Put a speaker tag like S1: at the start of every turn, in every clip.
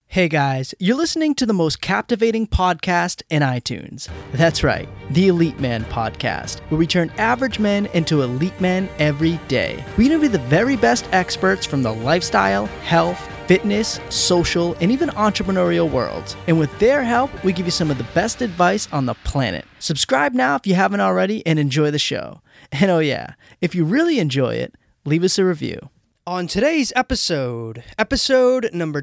S1: Hey guys, you're listening to the most captivating podcast in iTunes. That's right, the Elite Man Podcast, where we turn average men into elite men every day. We interview the very best experts from the lifestyle, health, fitness, social, and even entrepreneurial worlds. And with their help, we give you some of the best advice on the planet. Subscribe now if you haven't already and enjoy the show. And oh yeah, if you really enjoy it, leave us a review. On today's episode number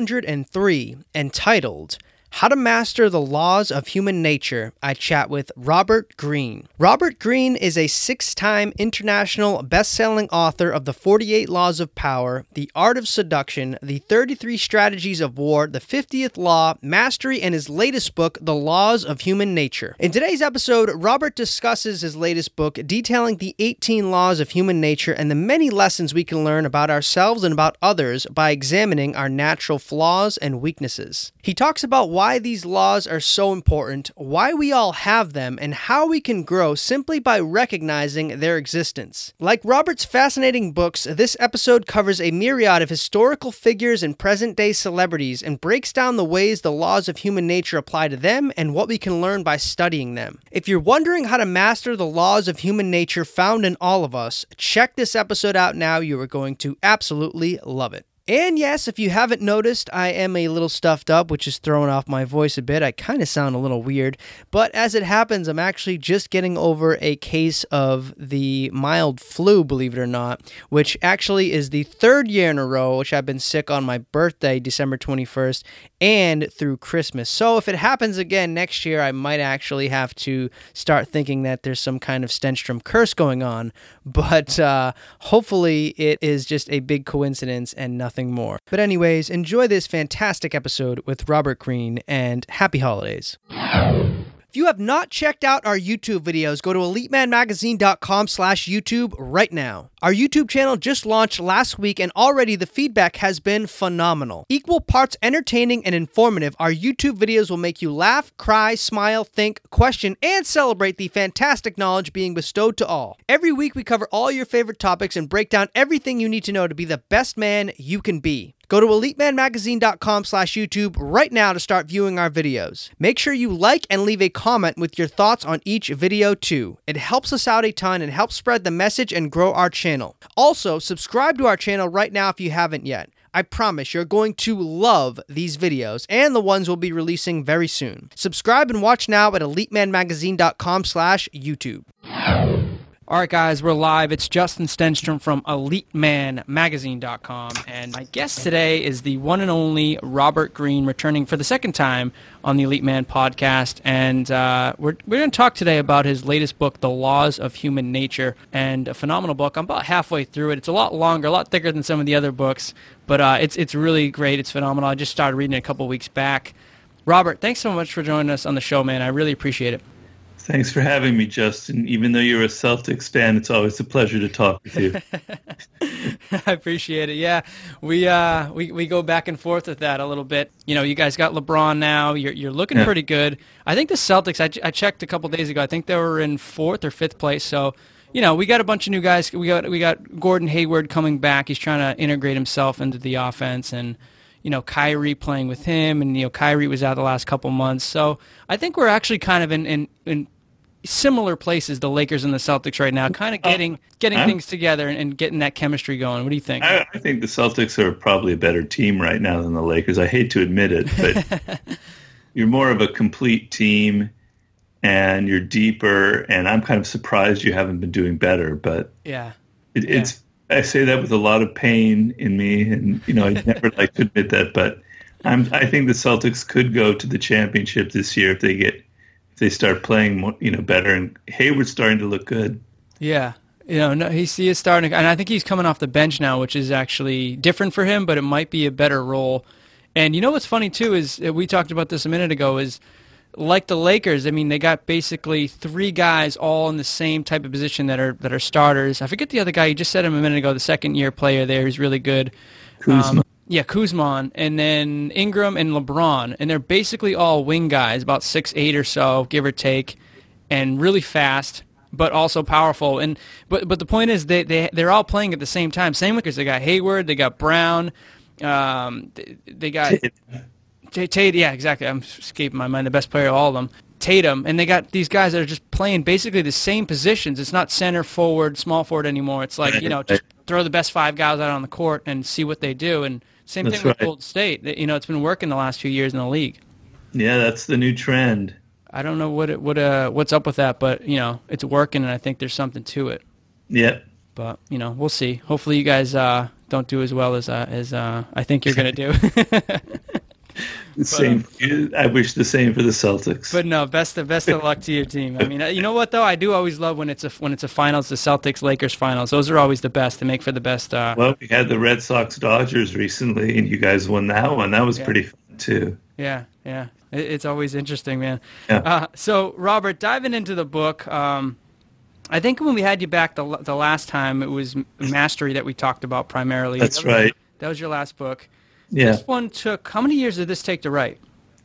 S1: 203, entitled How to Master the Laws of Human Nature, I chat with Robert Greene. Robert Greene is a 6-time international best-selling author of The 48 Laws of Power, The Art of Seduction, The 33 Strategies of War, The 50th Law, Mastery, and his latest book, The Laws of Human Nature. In today's episode, Robert discusses his latest book, detailing the 18 laws of human nature and the many lessons we can learn about ourselves and about others by examining our natural flaws and weaknesses. He talks about why these laws are so important, why we all have them, and how we can grow simply by recognizing their existence. Like Robert's fascinating books, this episode covers a myriad of historical figures and present-day celebrities and breaks down the ways the laws of human nature apply to them and what we can learn by studying them. If you're wondering how to master the laws of human nature found in all of us, check this episode out now. You are going to absolutely love it. And yes, if you haven't noticed, I am a little stuffed up, which is throwing off my voice a bit. I kind of sound a little weird, but as it happens, I'm actually just getting over a case of the mild flu, believe it or not, which actually is the 3rd year in a row, which I've been sick on my birthday, December 21st, and through Christmas. So if it happens again next year, I might actually have to start thinking that there's some kind of Stenstrom curse going on, but hopefully it is just a big coincidence and nothing more. But anyways, enjoy this fantastic episode with Robert Greene, and happy holidays. If you have not checked out our YouTube videos, go to EliteManMagazine.com/YouTube right now. Our YouTube channel just launched last week, and already the feedback has been phenomenal. Equal parts entertaining and informative, our YouTube videos will make you laugh, cry, smile, think, question, and celebrate the fantastic knowledge being bestowed to all. Every week we cover all your favorite topics and break down everything you need to know to be the best man you can be. Go to EliteManMagazine.com/YouTube right now to start viewing our videos. Make sure you like and leave a comment with your thoughts on each video too. It helps us out a ton and helps spread the message and grow our channel. Also, subscribe to our channel right now if you haven't yet. I promise you're going to love these videos and the ones we'll be releasing very soon. Subscribe and watch now at EliteManMagazine.com/YouTube. All right, guys, we're live. It's Justin Stenstrom from EliteManMagazine.com, and my guest today is the one and only Robert Greene, returning for the 2nd time on the Elite Man podcast, and we're going to talk today about his latest book, The Laws of Human Nature, and a phenomenal book. I'm about halfway through it. It's a lot longer, a lot thicker than some of the other books, but it's really great. It's phenomenal. I just started reading it a couple weeks back. Robert, thanks so much for joining us on the show, man. I really appreciate it.
S2: Thanks for having me, Justin. Even though you're a Celtics fan, it's always a pleasure to talk with you.
S1: I appreciate it. Yeah, we go back and forth with that a little bit. You know, you guys got LeBron now. You're looking pretty good. I think the Celtics, I checked a couple days ago. I think they were in 4th or 5th place. So, you know, we got a bunch of new guys. We got Gordon Hayward coming back. He's trying to integrate himself into the offense, and you know, Kyrie playing with him, and, you know, Kyrie was out the last couple months. So I think we're actually kind of in similar places, the Lakers and the Celtics right now, kind of getting things together and getting that chemistry going. What do you think?
S2: I think the Celtics are probably a better team right now than the Lakers. I hate to admit it, but you're more of a complete team, and you're deeper, and I'm kind of surprised you haven't been doing better. But
S1: yeah,
S2: it's I say that with a lot of pain in me, and you know, I never like to admit that, but I think the Celtics could go to the championship this year if they start playing more, you know, better, and Hayward's starting to look good.
S1: Yeah, you know, no, he is starting, and I think he's coming off the bench now, which is actually different for him, but it might be a better role. And you know what's funny too is we talked about this a minute ago is, like the Lakers, I mean, they got basically 3 guys all in the same type of position that are starters. I forget the other guy. You just said him a minute ago, the 2nd-year player there. He's really good.
S2: Kuzma.
S1: Kuzma, and then Ingram and LeBron. And they're basically all wing guys, about 6'8" or so, give or take, and really fast, but also powerful. And But the point is they're all playing at the same time. Same Lakers. They got Hayward, they got Brown, They got Tatum. Yeah, exactly. I'm escaping my mind. The best player of all of them, Tatum, and they got these guys that are just playing basically the same positions. It's not center, forward, small forward anymore. It's like, just throw the best 5 guys out on the court and see what they do. And same thing with Golden State. It's been working the last few years in the league.
S2: Yeah, that's the new trend.
S1: I don't know what's up with that, but it's working, and I think there's something to it.
S2: Yeah.
S1: But we'll see. Hopefully, you guys don't do as well as I think you're going to do.
S2: Same. I wish the same for the Celtics.
S1: But no, best of luck to your team. I mean, you know what though? I do always love when it's a finals, the Celtics-Lakers finals. Those are always the best to make for the best.
S2: Well, we had the Red Sox-Dodgers recently, and you guys won that one. That was pretty fun too.
S1: Yeah. It's always interesting, man.
S2: Yeah.
S1: So, Robert, diving into the book, I think when we had you back the last time, it was Mastery that we talked about primarily.
S2: That's right.
S1: That was your last book.
S2: Yeah.
S1: This one took, how many years did this take to write?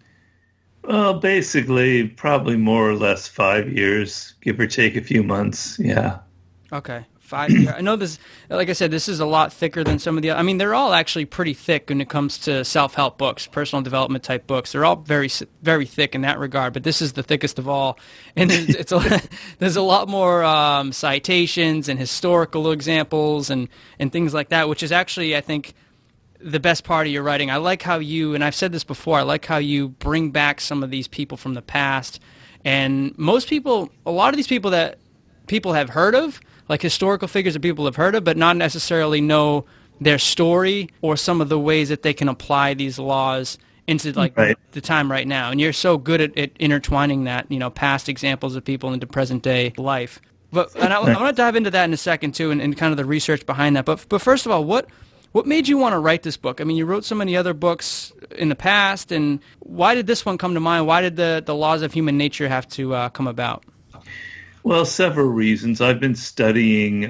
S2: Well, basically, probably more or less 5 years, give or take a few months. Yeah.
S1: Okay. 5 years. I know this, like I said, this is a lot thicker than some of the, I mean, they're all actually pretty thick when it comes to self-help books, personal development type books. They're all very, very thick in that regard, but this is the thickest of all. And there's a lot more citations and historical examples and things like that, which is actually, I think, the best part of your writing. I like how you, and I've said this before, I like how you bring back some of these people from the past. And most people, a lot of these people that people have heard of, like historical figures that people have heard of, but not necessarily know their story or some of the ways that they can apply these laws into the time right now. And you're so good at intertwining that, past examples of people into present day life. And I want to dive into that in a second too, and kind of the research behind that. But first of all, what made you want to write this book? I mean, you wrote so many other books in the past, and why did this one come to mind? Why did the laws of human nature have to come about?
S2: Well, several reasons. I've been studying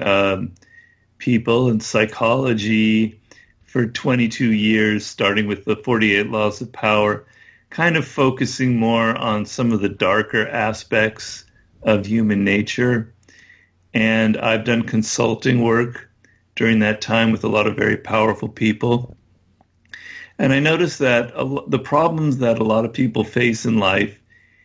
S2: people and psychology for 22 years, starting with the 48 Laws of Power, kind of focusing more on some of the darker aspects of human nature. And I've done consulting work during that time with a lot of very powerful people. And I noticed that the problems that a lot of people face in life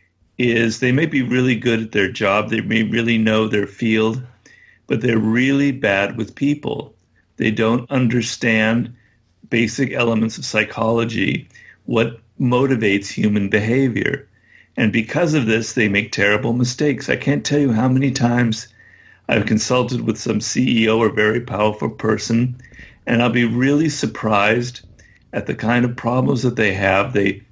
S2: is they may be really good at their job, they may really know their field, but they're really bad with people. They don't understand basic elements of psychology, what motivates human behavior. And because of this, they make terrible mistakes. I can't tell you how many times I've consulted with some CEO or very powerful person, and I'll be really surprised at the kind of problems that they have. They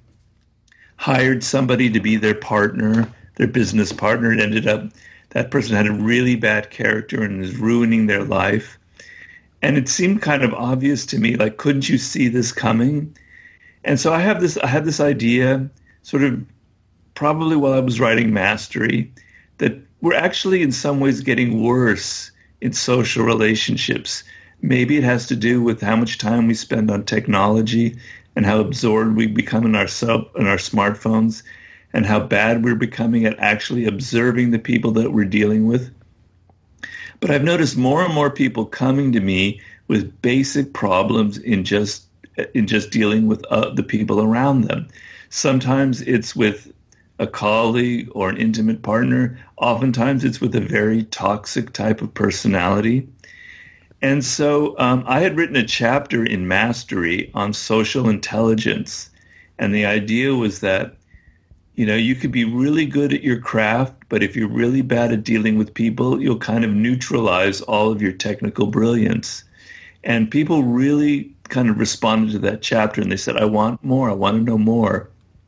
S2: hired somebody to be their partner, their business partner. It ended up that person had a really bad character and is ruining their life. And it seemed kind of obvious to me, like, couldn't you see this coming? And so I had this idea, sort of probably while I was writing Mastery, that we're actually in some ways getting worse in social relationships. Maybe it has to do with how much time we spend on technology and how absorbed we become in our smartphones and how bad we're becoming at actually observing the people that we're dealing with. But I've noticed more and more people coming to me with basic problems in just dealing with the people around them. Sometimes it's with a colleague or an intimate partner. Oftentimes it's with a very toxic type of personality. And so I had written a chapter in Mastery on social intelligence. And the idea was that, you could be really good at your craft, but if you're really bad at dealing with people, you'll kind of neutralize all of your technical brilliance. And people really kind of responded to that chapter, and they said, I want more. I want to know more.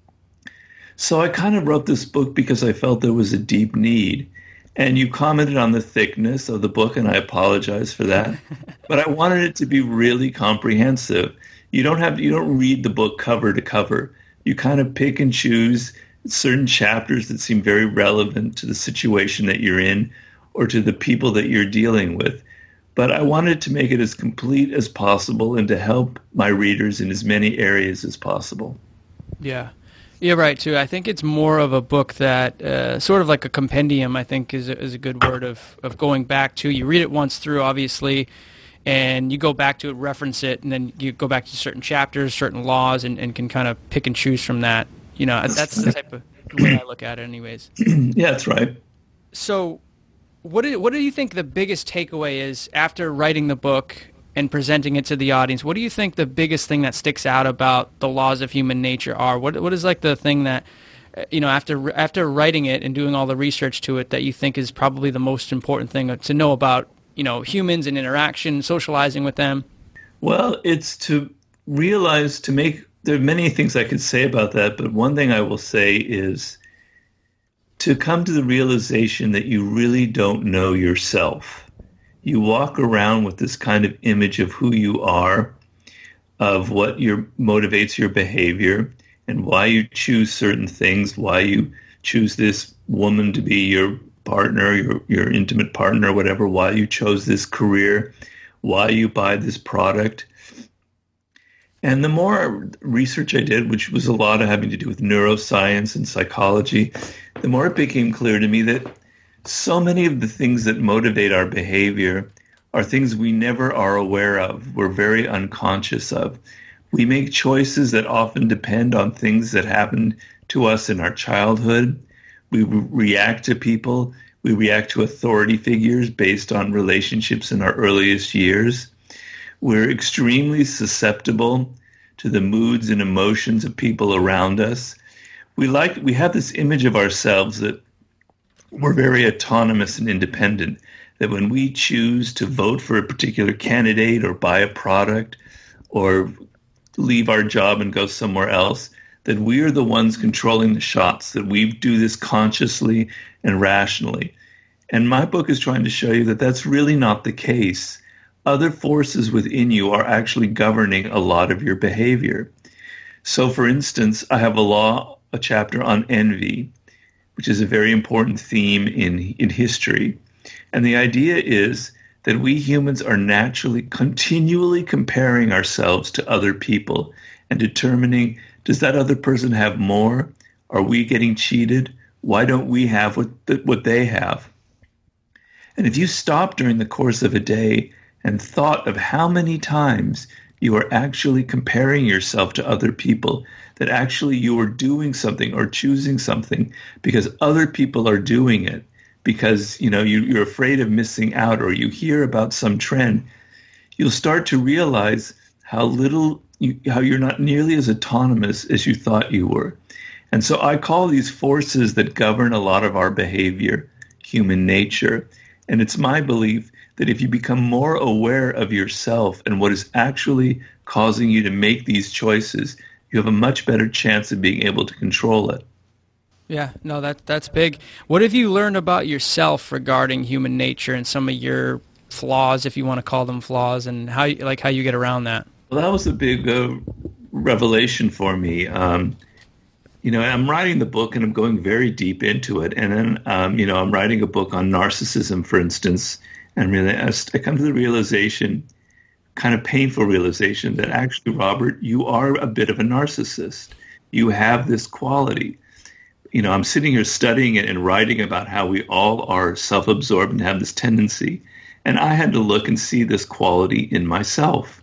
S2: So I kind of wrote this book because I felt there was a deep need. And you commented on the thickness of the book, and I apologize for that. But I wanted it to be really comprehensive. You don't read the book cover to cover. You kind of pick and choose certain chapters that seem very relevant to the situation that you're in or to the people that you're dealing with. But I wanted to make it as complete as possible and to help my readers in as many areas as possible.
S1: Yeah. You're right, too. I think it's more of a book that, sort of like a compendium, I think is a good word of going back to. You read it once through, obviously, and you go back to it, reference it, and then you go back to certain chapters, certain laws, and can kind of pick and choose from that. That's the type of way I look at it anyways.
S2: Yeah, that's right.
S1: So what do you think the biggest takeaway is after writing the book and presenting it to the audience? What do you think the biggest thing that sticks out about the laws of human nature are? What is like the thing that, after writing it and doing all the research to it, that you think is probably the most important thing to know about, humans and interaction, socializing with them?
S2: Well, it's to realize, there are many things I could say about that, but one thing I will say is to come to the realization that you really don't know yourself. You walk around with this kind of image of who you are, of what motivates your behavior, and why you choose certain things, why you choose this woman to be your partner, your intimate partner, whatever, why you chose this career, why you buy this product. And the more research I did, which was a lot of having to do with neuroscience and psychology, the more it became clear to me that so many of the things that motivate our behavior are things we never are aware of, we're very unconscious of. We make choices that often depend on things that happened to us in our childhood. We react to people. We react to authority figures based on relationships in our earliest years. We're extremely susceptible to the moods and emotions of people around us. We have this image of ourselves that we're very autonomous and independent, that when we choose to vote for a particular candidate or buy a product or leave our job and go somewhere else, that we are the ones controlling the shots, that we do this consciously and rationally. And my book is trying to show you that that's really not the case. Other forces within you are actually governing a lot of your behavior. So, for instance, I have a chapter on envy, which is a very important theme in history. And the idea is that we humans are naturally continually comparing ourselves to other people and determining, does that other person have more? Are we getting cheated? Why don't we have what they have? And if you stop during the course of a day and thought of how many times you are actually comparing yourself to other people, that actually you are doing something or choosing something because other people are doing it, because you're afraid of missing out, or you hear about some trend, you'll start to realize how you're not nearly as autonomous as you thought you were. And so I call these forces that govern a lot of our behavior human nature. And it's my belief that if you become more aware of yourself and what is actually causing you to make these choices, you have a much better chance of being able to control it.
S1: Yeah, no, that's big. What have you learned about yourself regarding human nature and some of your flaws, if you want to call them flaws, and how you get around that?
S2: Well, that was a big revelation for me. I'm writing the book and I'm going very deep into it. And then, I'm writing a book on narcissism, for instance, and really I come to the realization, kind of painful realization, that actually, Robert, you are a bit of a narcissist. You have this quality. I'm sitting here studying it and writing about how we all are self-absorbed and have this tendency. And I had to look and see this quality in myself.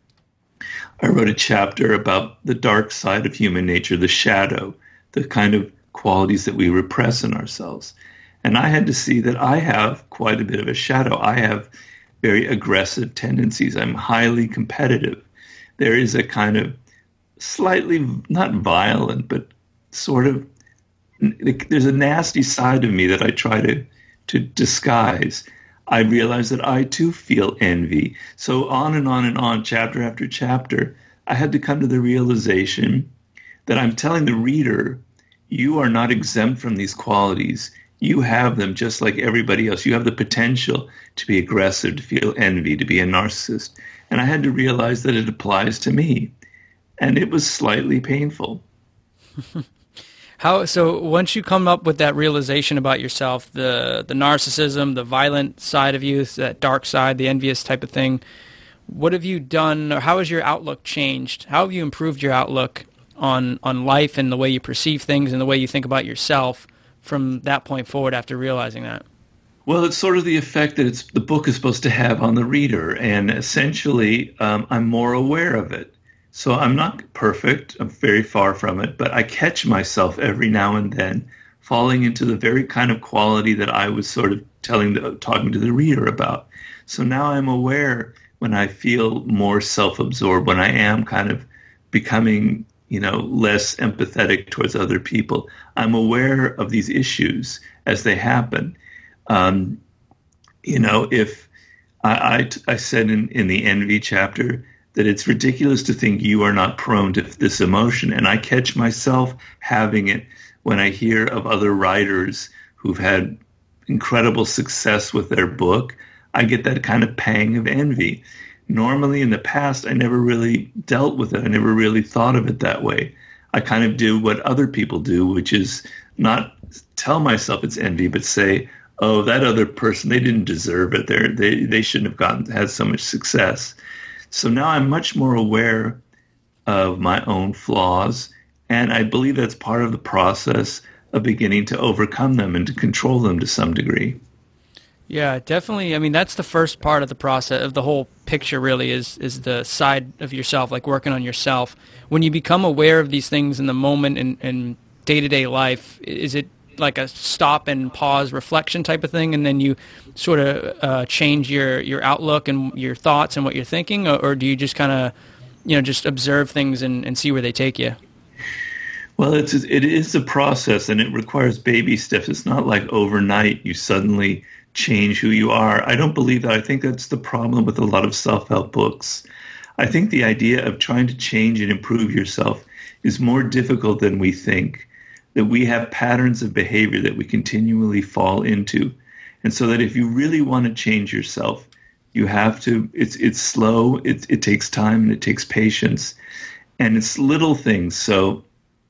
S2: I wrote a chapter about the dark side of human nature, the shadow, the kind of qualities that we repress in ourselves. And I had to see that I have quite a bit of a shadow. I have very aggressive tendencies. I'm highly competitive. There is a kind of slightly, not violent, but sort of, there's a nasty side of me that I try to disguise. I realize that I too feel envy. So on and on and on, chapter after chapter, I had to come to the realization that I'm telling the reader, you are not exempt from these qualities. You have them just like everybody else. You have the potential to be aggressive, to feel envy, to be a narcissist. And I had to realize that it applies to me. And it was slightly painful.
S1: So once you come up with that realization about yourself, the narcissism, the violent side of you, that dark side, the envious type of thing, what have you done, or how has your outlook changed? How have you improved your outlook on life and the way you perceive things and the way you think about yourself from that point forward after realizing that?
S2: Well, it's sort of the effect that the book is supposed to have on the reader, and essentially, I'm more aware of it. So I'm not perfect. I'm very far from it, but I catch myself every now and then falling into the very kind of quality that I was sort of talking to the reader about. So now I'm aware when I feel more self-absorbed, when I am kind of becoming, less empathetic towards other people. I'm aware of these issues as they happen. If I said in the envy chapter that it's ridiculous to think you are not prone to this emotion, and I catch myself having it when I hear of other writers who've had incredible success with their book. I get that kind of pang of envy. Normally in the past, I never really dealt with it. I never really thought of it that way. I kind of do what other people do, which is not tell myself it's envy, but say, oh, that other person, they didn't deserve it. They shouldn't have had so much success. So now I'm much more aware of my own flaws, and I believe that's part of the process of beginning to overcome them and to control them to some degree.
S1: Yeah, definitely. I mean, that's the first part of the process of the whole picture, really, is the side of yourself, like working on yourself. When you become aware of these things in the moment and day-to-day life, is it like a stop and pause reflection type of thing, and then you sort of change your outlook and your thoughts and what you're thinking, or do you just kind of, just observe things and see where they take you?
S2: Well, it is a process, and it requires baby steps. It's not like overnight you suddenly change who you are. I don't believe that. I think that's the problem with a lot of self-help books. I think the idea of trying to change and improve yourself is more difficult than we think, that we have patterns of behavior that we continually fall into. And so that if you really want to change yourself, you have to, it's slow, it takes time, and it takes patience. And it's little things. So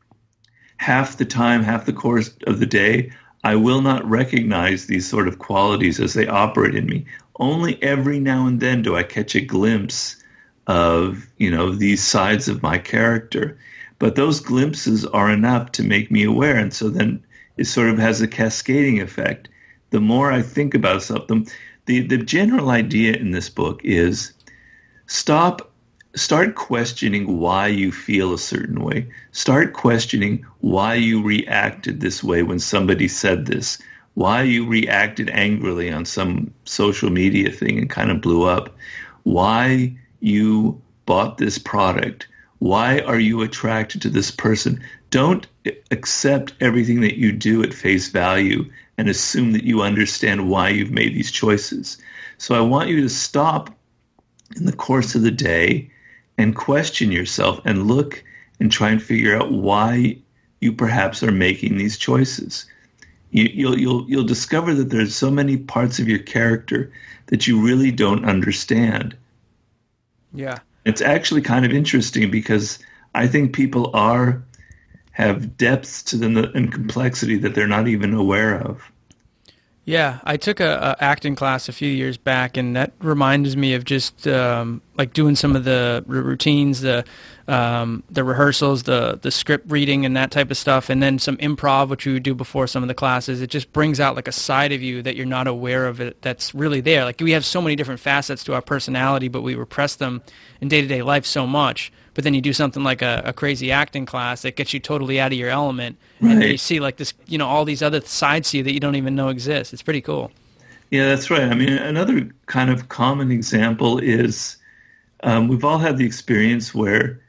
S2: half the time, half the course of the day, I will not recognize these sort of qualities as they operate in me. Only every now and then do I catch a glimpse of, these sides of my character. But those glimpses are enough to make me aware. And so then it sort of has a cascading effect. The more I think about something, the general idea in this book is start questioning why you feel a certain way. Start questioning why you reacted this way when somebody said this, why you reacted angrily on some social media thing and kind of blew up, why you bought this product, why are you attracted to this person. Don't accept everything that you do at face value and assume that you understand why you've made these choices. So I want you to stop in the course of the day and question yourself and look and try and figure out why you perhaps are making these choices. You'll discover that there's so many parts of your character that you really don't understand.
S1: Yeah.
S2: It's actually kind of interesting because I think people have depths to them and complexity that they're not even aware of.
S1: Yeah, I took a acting class a few years back, and that reminds me of just like doing some of the routines, the rehearsals, the script reading, and that type of stuff, and then some improv, which we would do before some of the classes. It just brings out like a side of you that you're not aware of it that's really there. Like we have so many different facets to our personality, but we repress them in day-to-day life so much. But then you do something like a crazy acting class that gets you totally out of your element, right. And then you see like this, all these other sides to you that you don't even know exist. It's pretty cool.
S2: Yeah, that's right. I mean, another kind of common example is we've all had the experience where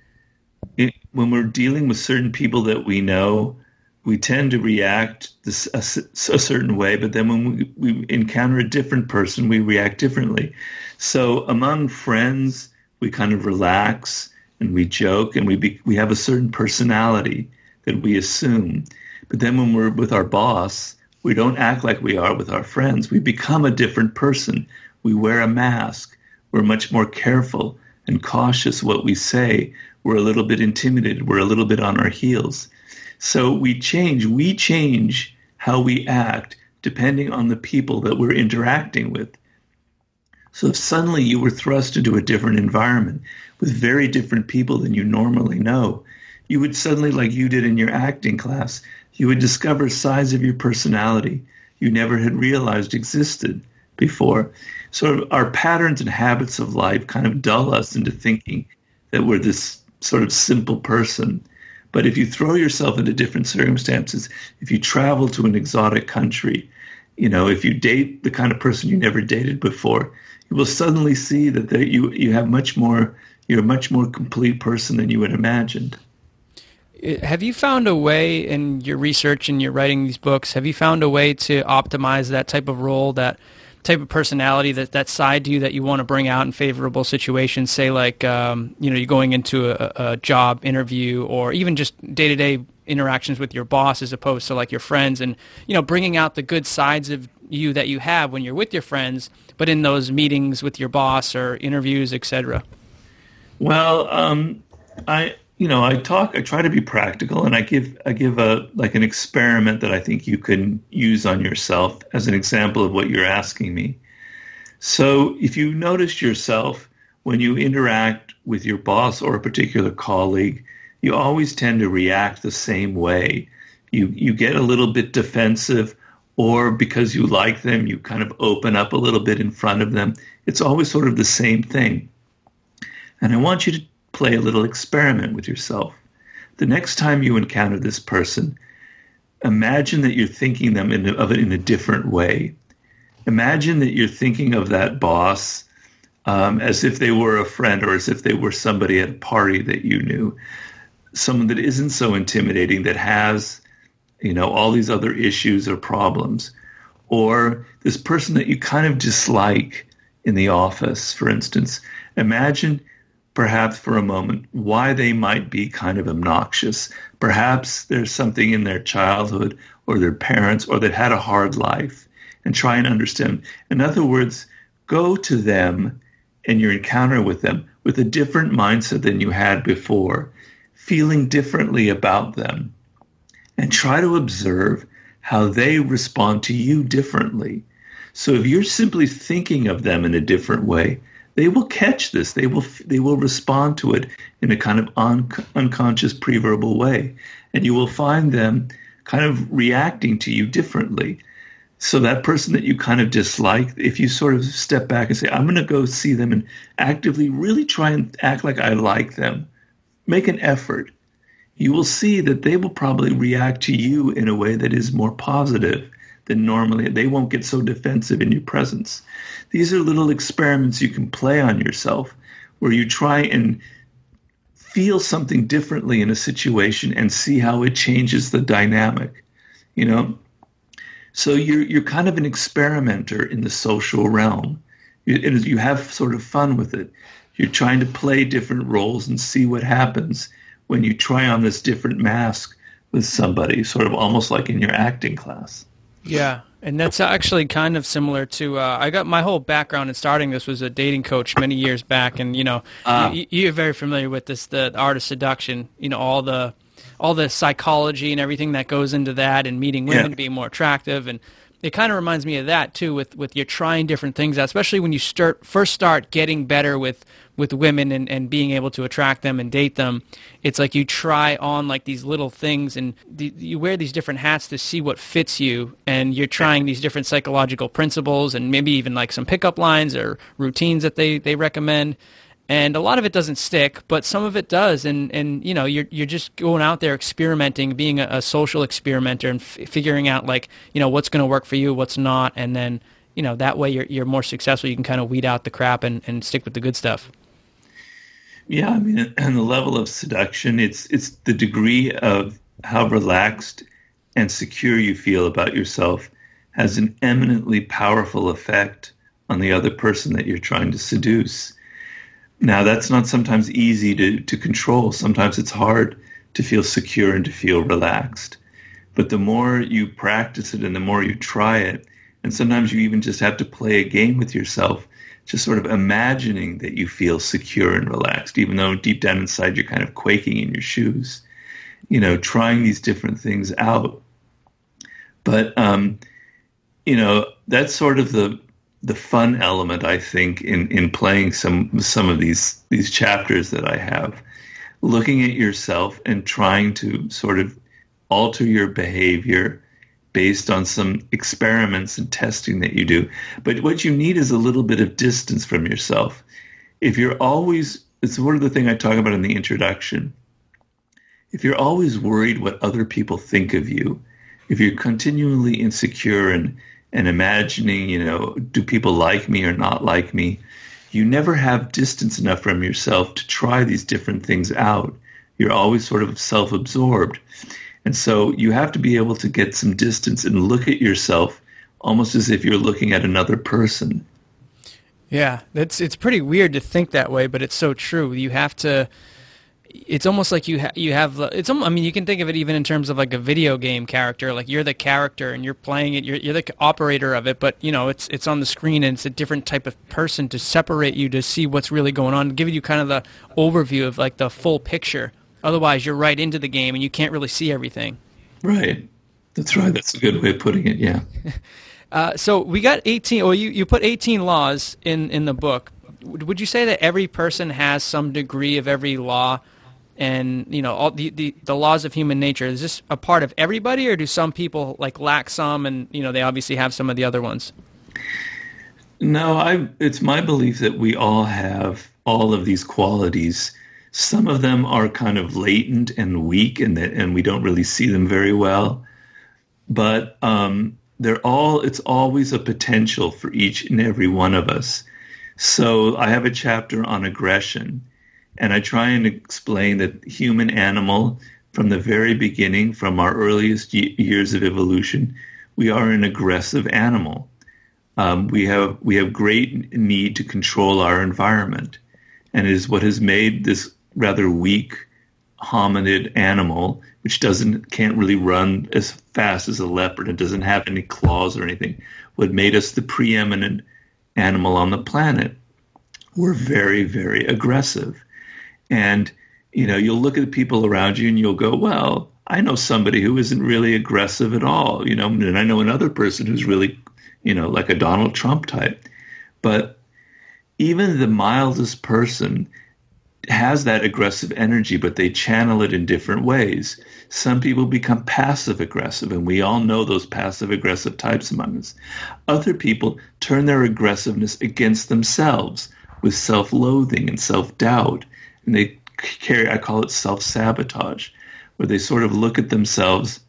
S2: when we're dealing with certain people that we know, we tend to react a certain way, but then when we encounter a different person, we react differently. So among friends, we kind of relax and we joke, and we have a certain personality that we assume. But then when we're with our boss, we don't act like we are with our friends. We become a different person. We wear a mask. We're much more careful and cautious what we say. We're a little bit intimidated. We're a little bit on our heels. So we change how we act depending on the people that we're interacting with. So if suddenly you were thrust into a different environment with very different people than you normally know, you would suddenly, like you did in your acting class, you would discover sides of your personality. you never had realized existed before. Sort of our patterns and habits of life kind of dull us into thinking that we're this sort of simple person. But if you throw yourself into different circumstances, if you travel to an exotic country, if you date the kind of person you never dated before, you will suddenly see that you're a much more complete person than you had imagined.
S3: Have you found a way in your research and your writing these books, have you found a way to optimize that type of role, that type of personality, that side to you that you want to bring out in favorable situations, say like, you're going into a job interview or even just day-to-day interactions with your boss as opposed to like your friends, and, bringing out the good sides of you that you have when you're with your friends, but in those meetings with your boss or interviews, etc.?
S2: Well, I try to be practical, and I give an experiment that I think you can use on yourself as an example of what you're asking me. So if you notice yourself when you interact with your boss or a particular colleague, you always tend to react the same way. You get a little bit defensive, or because you like them, you kind of open up a little bit in front of them. It's always sort of the same thing. And I want you to play a little experiment with yourself. The next time you encounter this person, imagine that you're thinking of it in a different way. Imagine that you're thinking of that boss as if they were a friend, or as if they were somebody at a party that you knew, someone that isn't so intimidating, that has, all these other issues or problems, or this person that you kind of dislike in the office, for instance. Imagine perhaps for a moment why they might be kind of obnoxious. Perhaps there's something in their childhood or their parents, or that had a hard life, and try and understand. In other words, go to them and your encounter with them with a different mindset than you had before, feeling differently about them, and try to observe how they respond to you differently. So if you're simply thinking of them in a different way, they will catch this. They will respond to it in a kind of unconscious, pre-verbal way. And you will find them kind of reacting to you differently. So that person that you kind of dislike, if you sort of step back and say, I'm going to go see them and actively really try and act like I like them, make an effort, you will see that they will probably react to you in a way that is more positive than normally. They won't get so defensive in your presence. These are little experiments you can play on yourself, where you try and feel something differently in a situation and see how it changes the dynamic, So you're kind of an experimenter in the social realm. You have sort of fun with it. You're trying to play different roles and see what happens when you try on this different mask with somebody, sort of almost like in your acting class.
S3: Yeah, and that's actually kind of similar to, I got my whole background in starting this was a dating coach many years back, and, you're very familiar with this, the art of seduction, all the psychology and everything that goes into that, and meeting women, being more attractive, and it kind of reminds me of that too, with you trying different things, especially when you first start getting better with women and being able to attract them and date them. It's like you try on like these little things, and you wear these different hats to see what fits you, and you're trying these different psychological principles and maybe even like some pickup lines or routines that they recommend. And a lot of it doesn't stick, but some of it does. And you're just going out there experimenting, being a social experimenter, and figuring out what's going to work for you, what's not. And then, that way you're more successful. You can kind of weed out the crap and stick with the good stuff.
S2: Yeah, I mean, and the level of seduction, it's the degree of how relaxed and secure you feel about yourself has an eminently powerful effect on the other person that you're trying to seduce. Now, that's not sometimes easy to control. Sometimes it's hard to feel secure and to feel relaxed. But the more you practice it and the more you try it, and sometimes you even just have to play a game with yourself, just sort of imagining that you feel secure and relaxed, even though deep down inside you're kind of quaking in your shoes, trying these different things out. But, that's sort of the fun element, I think, in playing some of these chapters that I have, looking at yourself and trying to sort of alter your behavior based on some experiments and testing that you do. But what you need is a little bit of distance from yourself. If you're always, it's sort of the thing I talk about in the introduction. If you're always worried what other people think of you, if you're continually insecure and imagining, do people like me or not like me, you never have distance enough from yourself to try these different things out. You're always sort of self-absorbed. And so you have to be able to get some distance and look at yourself almost as if you're looking at another person.
S3: Yeah, it's pretty weird to think that way, but it's so true. You have to. It's almost like you have. I mean, you can think of it even in terms of like a video game character. Like you're the character and you're playing it. You're the operator of it, but it's on the screen and it's a different type of person to separate you to see what's really going on, give you kind of the overview of like the full picture. Otherwise, you're right into the game and you can't really see everything.
S2: Right. That's right. That's a good way of putting it. Yeah.
S3: So we got 18. Or you put 18 laws in the book. Would you say that every person has some degree of every law? And, all the laws of human nature, is this a part of everybody, or do some people like lack some and, they obviously have some of the other ones?
S2: No, it's my belief that we all have all of these qualities. Some of them are kind of latent and weak and we don't really see them very well. But it's always a potential for each and every one of us. So I have a chapter on aggression. And I try and explain that human animal, from the very beginning, from our earliest years of evolution, we are an aggressive animal. We have great need to control our environment, and it is what has made this rather weak hominid animal, which can't really run as fast as a leopard and doesn't have any claws or anything, what made us the preeminent animal on the planet. We're very, very aggressive. And, you'll look at the people around you and you'll go, well, I know somebody who isn't really aggressive at all, and I know another person who's really, like a Donald Trump type. But even the mildest person has that aggressive energy, but they channel it in different ways. Some people become passive aggressive, and we all know those passive aggressive types among us. Other people turn their aggressiveness against themselves with self-loathing and self-doubt. And they I call it self-sabotage, where they sort of look at themselves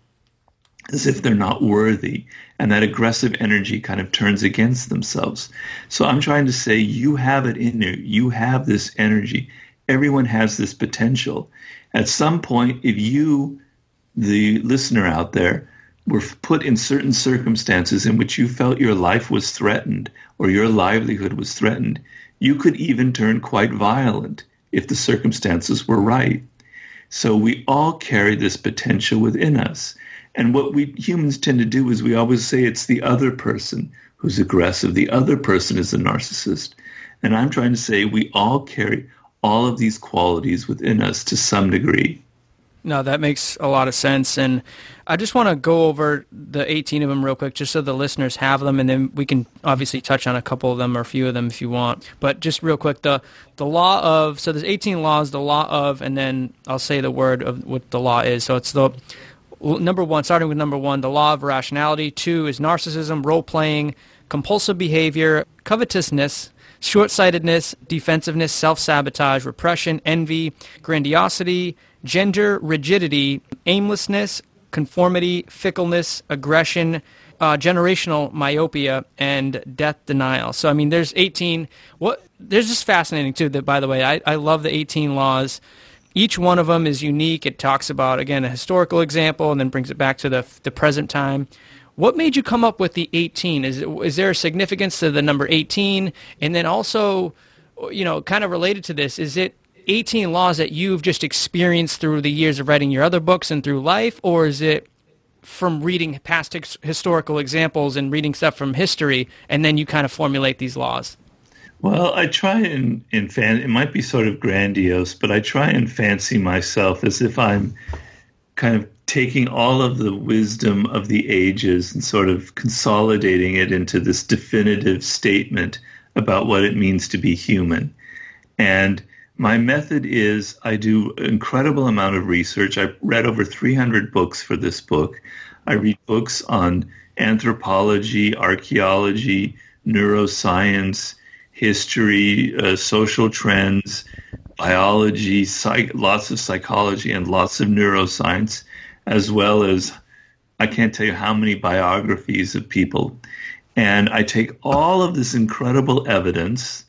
S2: as if they're not worthy, and that aggressive energy kind of turns against themselves. So I'm trying to say you have it in you. You have this energy. Everyone has this potential. At some point, if you, the listener out there, were put in certain circumstances in which you felt your life was threatened or your livelihood was threatened, you could even turn quite violent if the circumstances were right. So we all carry this potential within us. And what we humans tend to do is we always say it's the other person who's aggressive. The other person is a narcissist. And I'm trying to say we all carry all of these qualities within us to some degree.
S3: No, that makes a lot of sense. And I just want to go over the 18 of them real quick, just so the listeners have them, and then we can obviously touch on a couple of them or a few of them if you want. But just real quick, the law of, so there's 18 laws, the law of, and then I'll say the word of what the law is. So it's the number one, starting with number one, the law of rationality. 2 is narcissism, role-playing, compulsive behavior, covetousness, short-sightedness, defensiveness, self-sabotage, repression, envy, grandiosity, gender rigidity, aimlessness, conformity, fickleness, aggression, generational myopia, and death denial. So, I mean, there's 18. There's just fascinating, too, that, by the way, I love the 18 laws. Each one of them is unique. It talks about, again, a historical example and then brings it back to the present time. What made you come up with the 18? Is there a significance to the number 18? And then also, kind of related to this, is it 18 laws that you've just experienced through the years of writing your other books and through life, or is it from reading past historical examples and reading stuff from history, and then you kind of formulate these laws?
S2: Well, I try and it might be sort of grandiose, but I try and fancy myself as if I'm kind of taking all of the wisdom of the ages and sort of consolidating it into this definitive statement about what it means to be human. And My method is I do an incredible amount of research. I read over 300 books for this book. I read books on anthropology, archaeology, neuroscience, history, social trends, biology, lots of psychology, and lots of neuroscience, as well as I can't tell you how many biographies of people. And I take all of this incredible evidence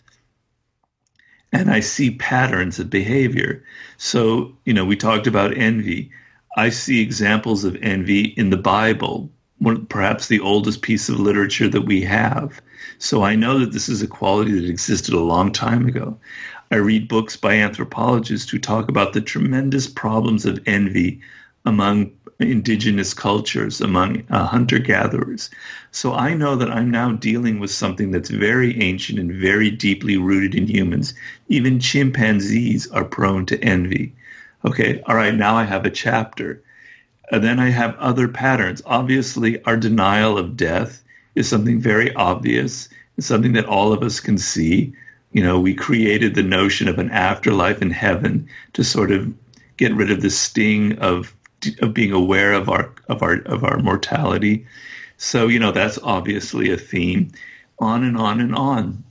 S2: and I see patterns of behavior. So, we talked about envy. I see examples of envy in the Bible, perhaps the oldest piece of literature that we have. So I know that this is a quality that existed a long time ago. I read books by anthropologists who talk about the tremendous problems of envy among indigenous cultures, among hunter-gatherers. So I know that I'm now dealing with something that's very ancient and very deeply rooted in humans. Even chimpanzees are prone to envy. Okay, all right, now I have a chapter. And then I have other patterns. Obviously, our denial of death is something very obvious. It's something that all of us can see. We created the notion of an afterlife in heaven to sort of get rid of the sting of being aware of our mortality. So, that's obviously a theme. On and on and on.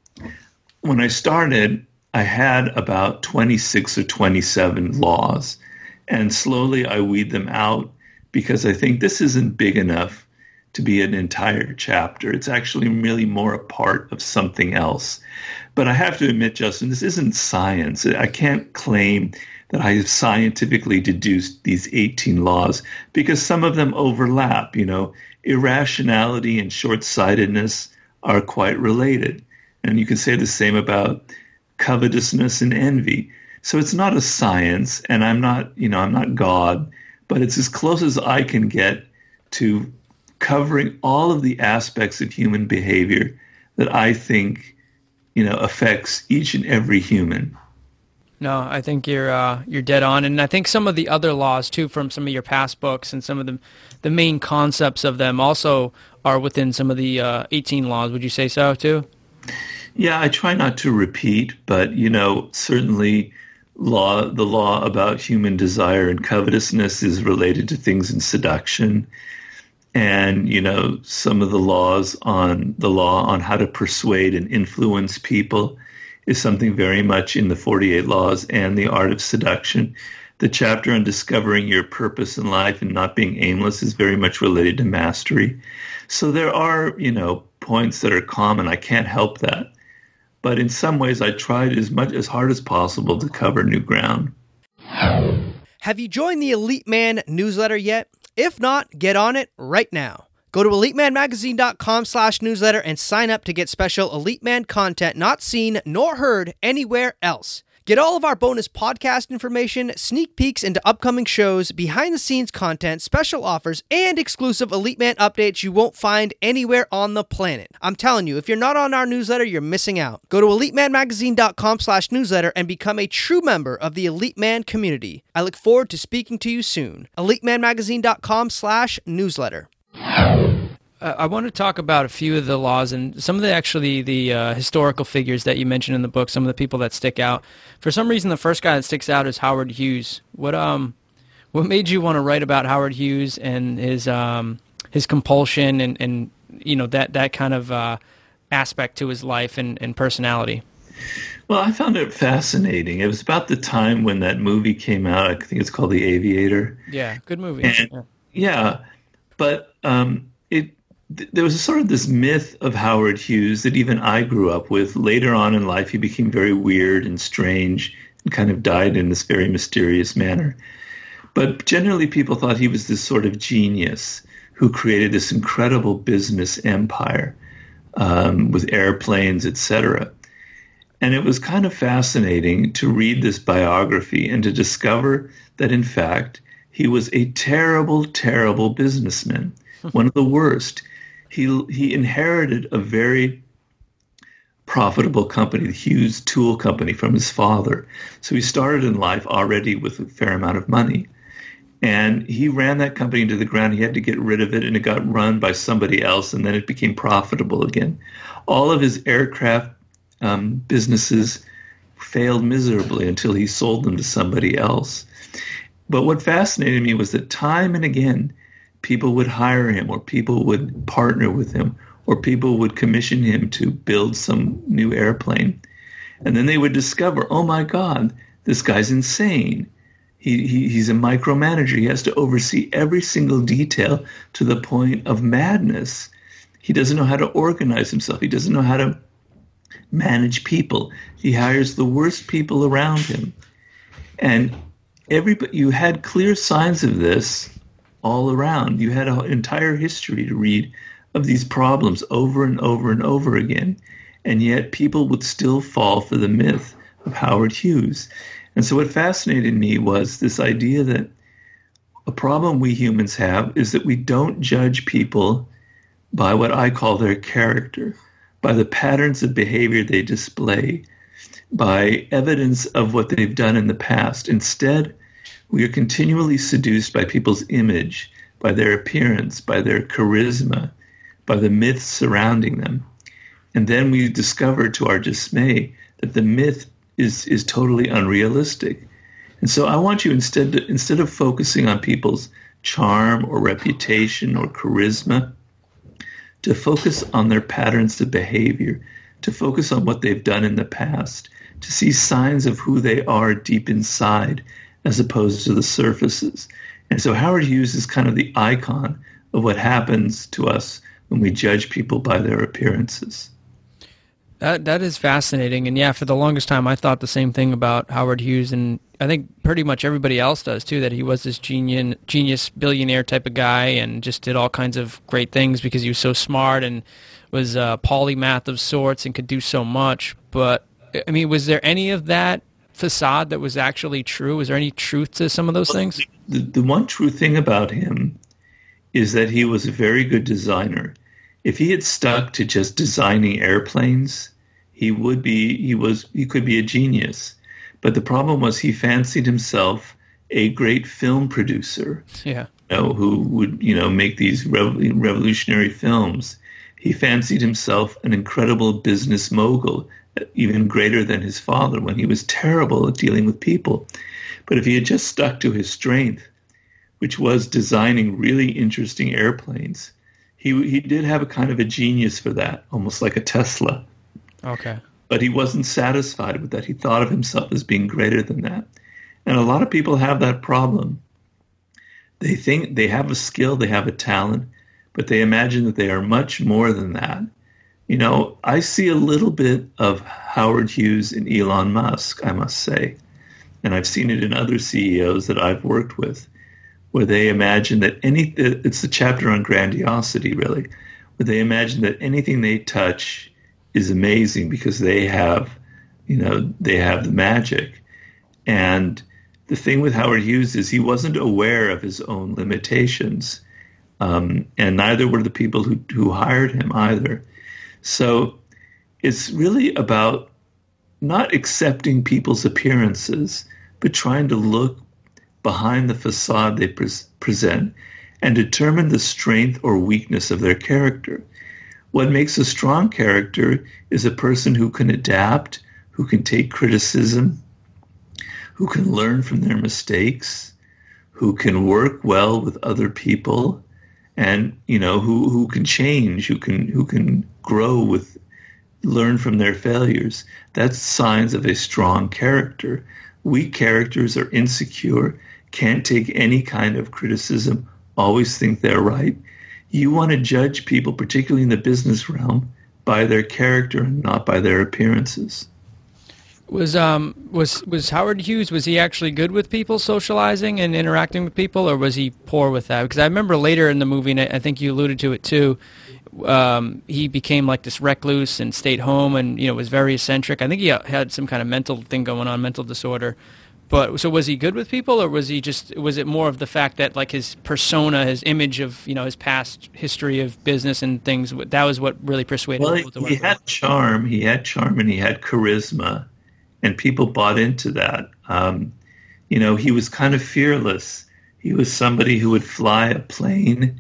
S2: When I started, I had about 26 or 27 laws, and slowly I weed them out because I think this isn't big enough to be an entire chapter. It's actually really more a part of something else. But I have to admit, Justin, this isn't science. I can't claim that I have scientifically deduced these 18 laws because some of them overlap. Irrationality and short-sightedness are quite related. And you can say the same about covetousness and envy. So it's not a science, and I'm not God, but it's as close as I can get to covering all of the aspects of human behavior that I think, affects each and every human.
S3: No, I think you're dead on, and I think some of the other laws too from some of your past books and some of the main concepts of them also are within some of the 18 laws. Would you say so too?
S2: Yeah, I try not to repeat, but certainly the law about human desire and covetousness is related to things in seduction, and some of the law on how to persuade and influence people is something very much in the 48 Laws and the Art of Seduction. The chapter on discovering your purpose in life and not being aimless is very much related to mastery. So there are, points that are common. I can't help that. But in some ways, I tried as hard as possible to cover new ground.
S1: Have you joined the Elite Man newsletter yet? If not, get on it right now. Go to EliteManMagazine.com/newsletter and sign up to get special Elite Man content not seen nor heard anywhere else. Get all of our bonus podcast information, sneak peeks into upcoming shows, behind-the-scenes content, special offers, and exclusive Elite Man updates you won't find anywhere on the planet. I'm telling you, if you're not on our newsletter, you're missing out. Go to EliteManMagazine.com/newsletter and become a true member of the Elite Man community. I look forward to speaking to you soon. EliteManMagazine.com/newsletter.
S3: I want to talk about a few of the laws and some of the historical figures that you mentioned in the book, some of the people that stick out. For some reason, the first guy that sticks out is Howard Hughes. What made you want to write about Howard Hughes and his compulsion and that kind of aspect to his life and personality?
S2: Well, I found it fascinating. It was about the time when that movie came out. I think it's called The Aviator.
S3: Yeah, good movie.
S2: And, but there was sort of this myth of Howard Hughes that even I grew up with. Later on in life, he became very weird and strange and kind of died in this very mysterious manner. But generally, people thought he was this sort of genius who created this incredible business empire with airplanes, etc. And it was kind of fascinating to read this biography and to discover that, in fact, he was a terrible, terrible businessman, one of the worst. He inherited a very profitable company, the Hughes Tool Company, from his father. So he started in life already with a fair amount of money. And he ran that company into the ground. He had to get rid of it, and it got run by somebody else, and then it became profitable again. All of his aircraft businesses failed miserably until he sold them to somebody else. But what fascinated me was that time and again, people would hire him, or people would partner with him, or people would commission him to build some new airplane. And then they would discover, oh my God, this guy's insane. He's a micromanager. He has to oversee every single detail to the point of madness. He doesn't know how to organize himself. He doesn't know how to manage people. He hires the worst people around him. And you had clear signs of this all around. You had an entire history to read of these problems over and over and over again. And yet people would still fall for the myth of Howard Hughes. And so what fascinated me was this idea that a problem we humans have is that we don't judge people by what I call their character, by the patterns of behavior they display, by evidence of what they've done in the past. Instead, we are continually seduced by people's image, by their appearance, by their charisma, by the myths surrounding them. And then we discover to our dismay that the myth is totally unrealistic. And so I want you, instead of focusing on people's charm or reputation or charisma, to focus on their patterns of behavior, to focus on what they've done in the past, to see signs of who they are deep inside as opposed to the surfaces. And so Howard Hughes is kind of the icon of what happens to us when we judge people by their appearances.
S3: That is fascinating. And yeah, for the longest time, I thought the same thing about Howard Hughes, and I think pretty much everybody else does too, that he was this genius billionaire type of guy and just did all kinds of great things because he was so smart and was a polymath of sorts and could do so much. But, I mean, was there any of that facade that was actually true? Was there any truth to some of those things?
S2: The one true thing about him is that he was a very good designer. If he had stuck to just designing airplanes, he could be a genius. But the problem was he fancied himself a great film producer, who would make these revolutionary films. He fancied himself an incredible business mogul, even greater than his father, when he was terrible at dealing with people. But if he had just stuck to his strength, which was designing really interesting airplanes, he did have a kind of a genius for that, almost like a Tesla.
S3: Okay.
S2: But he wasn't satisfied with that. He thought of himself as being greater than that. And a lot of people have that problem. They think they have a skill, they have a talent, but they imagine that they are much more than that. I see a little bit of Howard Hughes in Elon Musk, I must say. And I've seen it in other CEOs that I've worked with, where they imagine that it's a chapter on grandiosity, really, where they imagine that anything they touch is amazing because they have the magic. And the thing with Howard Hughes is he wasn't aware of his own limitations, and neither were the people who hired him either. So it's really about not accepting people's appearances, but trying to look behind the facade they present and determine the strength or weakness of their character. What makes a strong character is a person who can adapt, who can take criticism, who can learn from their mistakes, who can work well with other people, and who can change, who can grow learn from their failures. That's signs of a strong character. Weak characters are insecure, can't take any kind of criticism, always think they're right. You want to judge people, particularly in the business realm, by their character and not by their appearances.
S3: Was Howard Hughes, was he actually good with people, socializing and interacting with people, or was he poor with that? Because I remember later in the movie, and I think you alluded to it too, he became like this recluse and stayed home and was very eccentric. I think he had some kind of mental thing going on, mental disorder. But so was he good with people, or was it more of the fact that like his persona, his image of his past history of business and things, that was what really persuaded people to work with him? He had charm and he had charisma, and people bought into that. He was kind of fearless. He was somebody who would fly a plane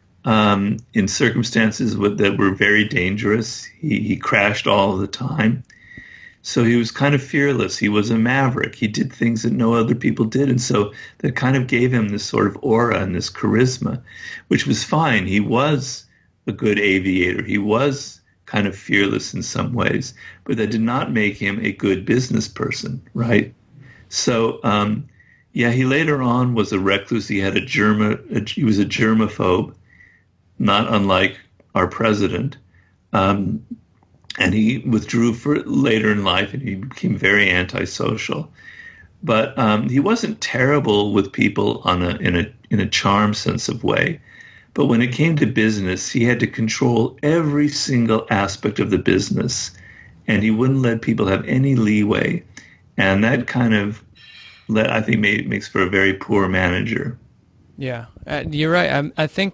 S3: in circumstances that were very dangerous. He crashed all the time.
S2: So he was kind of fearless. He was a maverick. He did things that no other people did. And so that kind of gave him this sort of aura and this charisma, which was fine. He was a good aviator. He was kind of fearless in some ways, but that did not make him a good business person, right? So, he later on was a recluse. He had he was a germaphobe, not unlike our president. And he withdrew for later in life, and he became very antisocial. But he wasn't terrible with people in a charm sense of way. But when it came to business, he had to control every single aspect of the business, and he wouldn't let people have any leeway. And that kind of, I think, makes for a very poor manager.
S3: Yeah, you're right. I think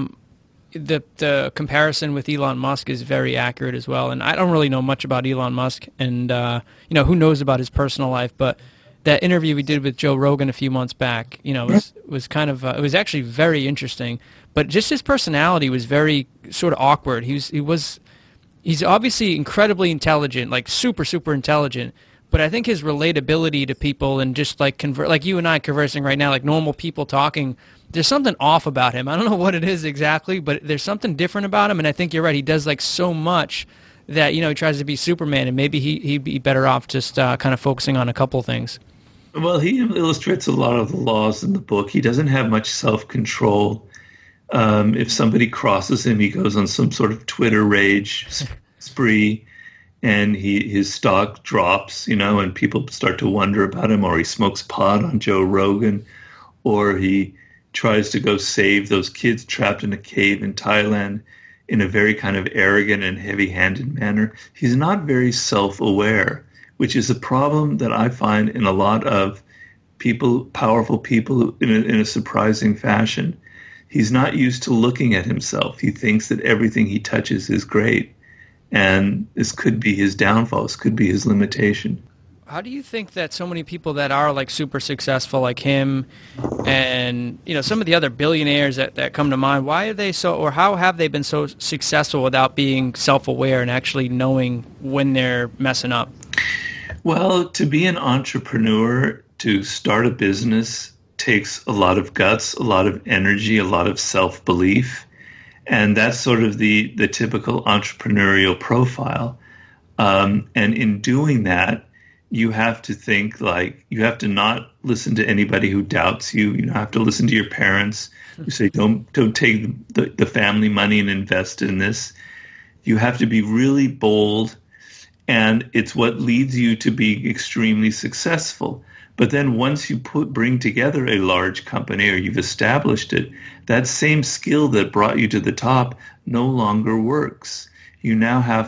S3: the comparison with Elon Musk is very accurate as well. And I don't really know much about Elon Musk, and who knows about his personal life, but that interview we did with Joe Rogan a few months back, was kind of it was actually very interesting. But just his personality was very sort of awkward. He's obviously incredibly intelligent, like super, super intelligent. But I think his relatability to people and just like like you and I conversing right now, like normal people talking, there's something off about him. I don't know what it is exactly, but there's something different about him. And I think you're right. He does like so much that, he tries to be Superman, and maybe he'd be better off just kind of focusing on a couple things.
S2: Well, he illustrates a lot of the laws in the book. He doesn't have much self-control. If somebody crosses him, he goes on some sort of Twitter rage spree, and his stock drops, and people start to wonder about him, or he smokes pot on Joe Rogan, or he tries to go save those kids trapped in a cave in Thailand in a very kind of arrogant and heavy-handed manner. He's not very self-aware, which is a problem that I find in a lot of people, powerful people, in a surprising fashion. He's not used to looking at himself. He thinks that everything he touches is great. And this could be his downfall. This could be his limitation.
S3: How do you think that so many people that are like super successful like him and, some of the other billionaires that come to mind, why are they or how have they been so successful without being self-aware and actually knowing when they're messing up?
S2: Well, to be an entrepreneur, to start a business takes a lot of guts, a lot of energy, a lot of self-belief. And that's sort of the typical entrepreneurial profile. And in doing that, you have to think you have to not listen to anybody who doubts you. You have to listen to your parents who say, don't take the family money and invest in this. You have to be really bold, and it's what leads you to be extremely successful. But then once you bring together a large company, or you've established it, that same skill that brought you to the top no longer works. You now have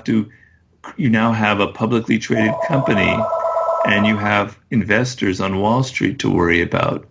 S2: a publicly traded company, and you have investors on Wall Street to worry about.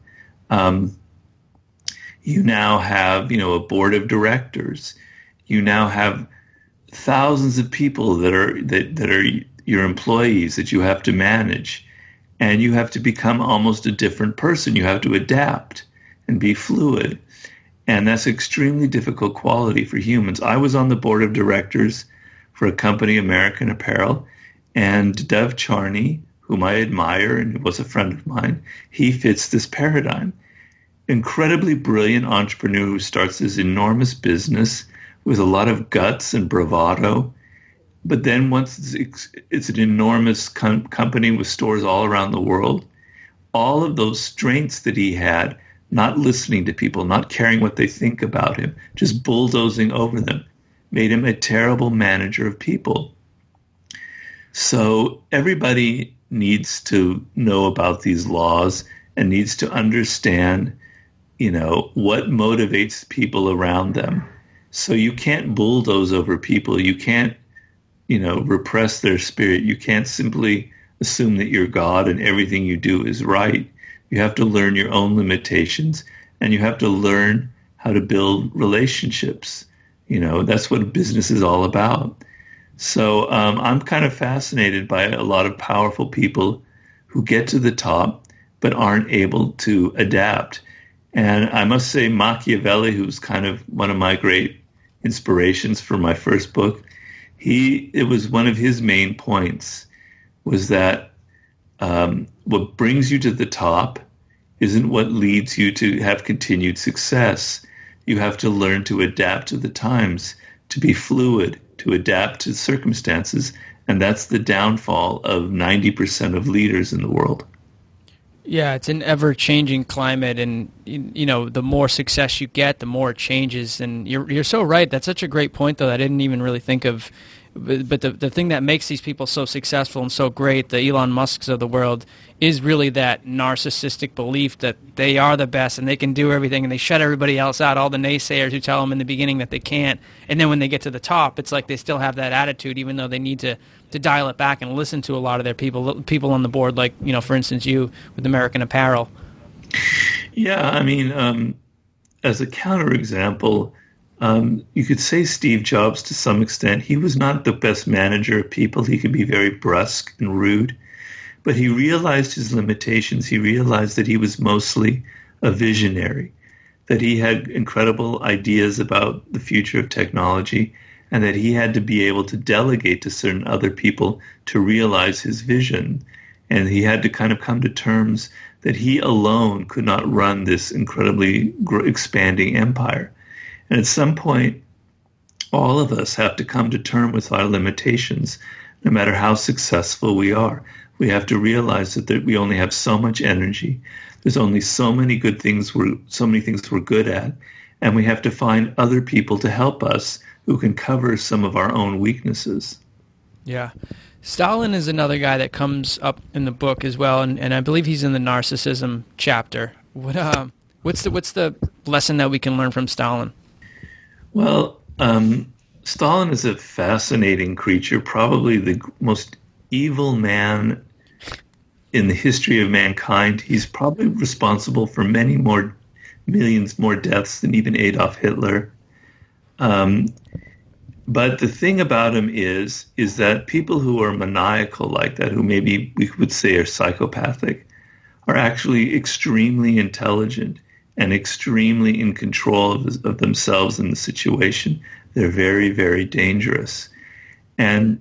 S2: You now have, a board of directors. You now have thousands of people that are your employees that you have to manage. And you have to become almost a different person. You have to adapt and be fluid. And that's extremely difficult quality for humans. I was on the board of directors for a company, American Apparel, and Dov Charney, whom I admire and who was a friend of mine, he fits this paradigm. Incredibly brilliant entrepreneur who starts this enormous business with a lot of guts and bravado. But then once it's an enormous company with stores all around the world, all of those strengths that he had, not listening to people, not caring what they think about him, just bulldozing over them, made him a terrible manager of people. So everybody needs to know about these laws and needs to understand, what motivates people around them. So you can't bulldoze over people. You can't repress their spirit. You can't simply assume that you're God and everything you do is right. You have to learn your own limitations, and you have to learn how to build relationships. That's what business is all about. So I'm kind of fascinated by a lot of powerful people who get to the top but aren't able to adapt. And I must say Machiavelli, who's kind of one of my great inspirations for my first book, it was one of his main points was that what brings you to the top isn't what leads you to have continued success. You have to learn to adapt to the times, to be fluid, to adapt to circumstances, and that's the downfall of 90% of leaders in the world.
S3: Yeah, it's an ever-changing climate, and the more success you get, the more it changes. And you're so right. That's such a great point, though. I didn't even really think of. But the thing that makes these people so successful and so great, the Elon Musks of the world, is really that narcissistic belief that they are the best and they can do everything, and they shut everybody else out, all the naysayers who tell them in the beginning that they can't. And then when they get to the top, it's like they still have that attitude, even though they need to dial it back and listen to a lot of their people on the board, like, for instance, you with American Apparel.
S2: Yeah, I mean, as a counterexample, you could say Steve Jobs to some extent. He was not the best manager of people. He could be very brusque and rude, but he realized his limitations. He realized that he was mostly a visionary, that he had incredible ideas about the future of technology, and that he had to be able to delegate to certain other people to realize his vision. And he had to kind of come to terms that he alone could not run this incredibly expanding empire. And at some point, all of us have to come to terms with our limitations, no matter how successful we are. We have to realize that we only have so much energy. There's only so many things we're good at, and we have to find other people to help us who can cover some of our own weaknesses.
S3: Yeah. Stalin is another guy that comes up in the book as well, and I believe he's in the narcissism chapter. What's the lesson that we can learn from Stalin?
S2: Well, Stalin is a fascinating creature, probably the most evil man in the history of mankind. He's probably responsible for millions more deaths than even Adolf Hitler. But the thing about him is that people who are maniacal like that, who maybe we would say are psychopathic, are actually extremely intelligent and extremely in control of themselves in the situation. They're very, very dangerous. And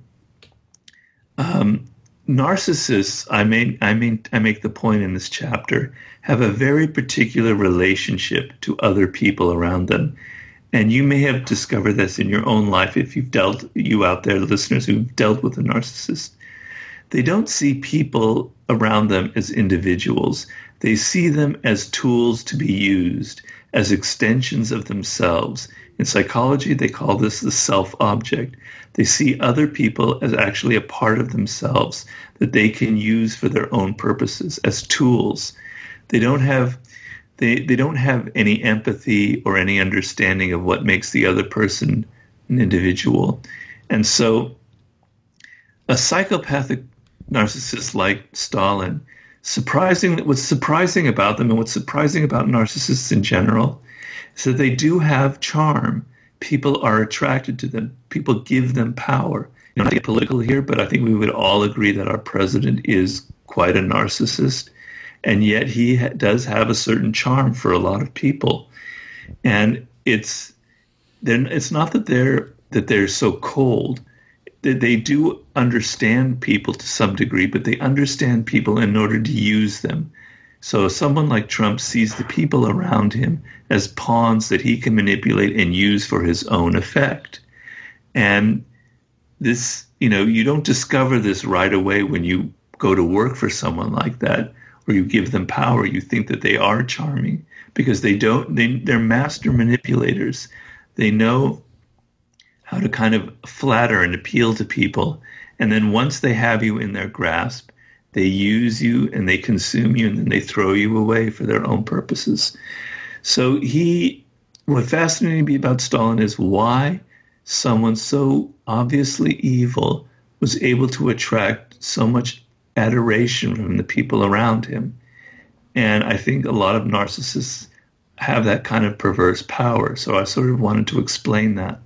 S2: narcissists, I make the point in this chapter, have a very particular relationship to other people around them. And you may have discovered this in your own life if you out there, listeners who've dealt with a narcissist. They don't see people around them as individuals. They see them as tools to be used, as extensions of themselves. In psychology, they call this the self-object. They see other people as actually a part of themselves that they can use for their own purposes, as tools. They don't have any empathy or any understanding of what makes the other person an individual. And so a psychopathic narcissist like Stalin, what's surprising about them and what's surprising about narcissists in general is that they do have charm. People are attracted to them. People give them power. Not to get political here, but I think we would all agree that our president is quite a narcissist. And yet he does have a certain charm for a lot of people. And it's not that they're so cold. They do understand people to some degree, but they understand people in order to use them. So someone like Trump sees the people around him as pawns that he can manipulate and use for his own effect. And this, you don't discover this right away when you go to work for someone like that, or you give them power. You think that they are charming because they're master manipulators. They know how to kind of flatter and appeal to people. And then once they have you in their grasp, they use you and they consume you and then they throw you away for their own purposes. So what fascinated me about Stalin is why someone so obviously evil was able to attract so much adoration from the people around him. And I think a lot of narcissists have that kind of perverse power. So I sort of wanted to explain that.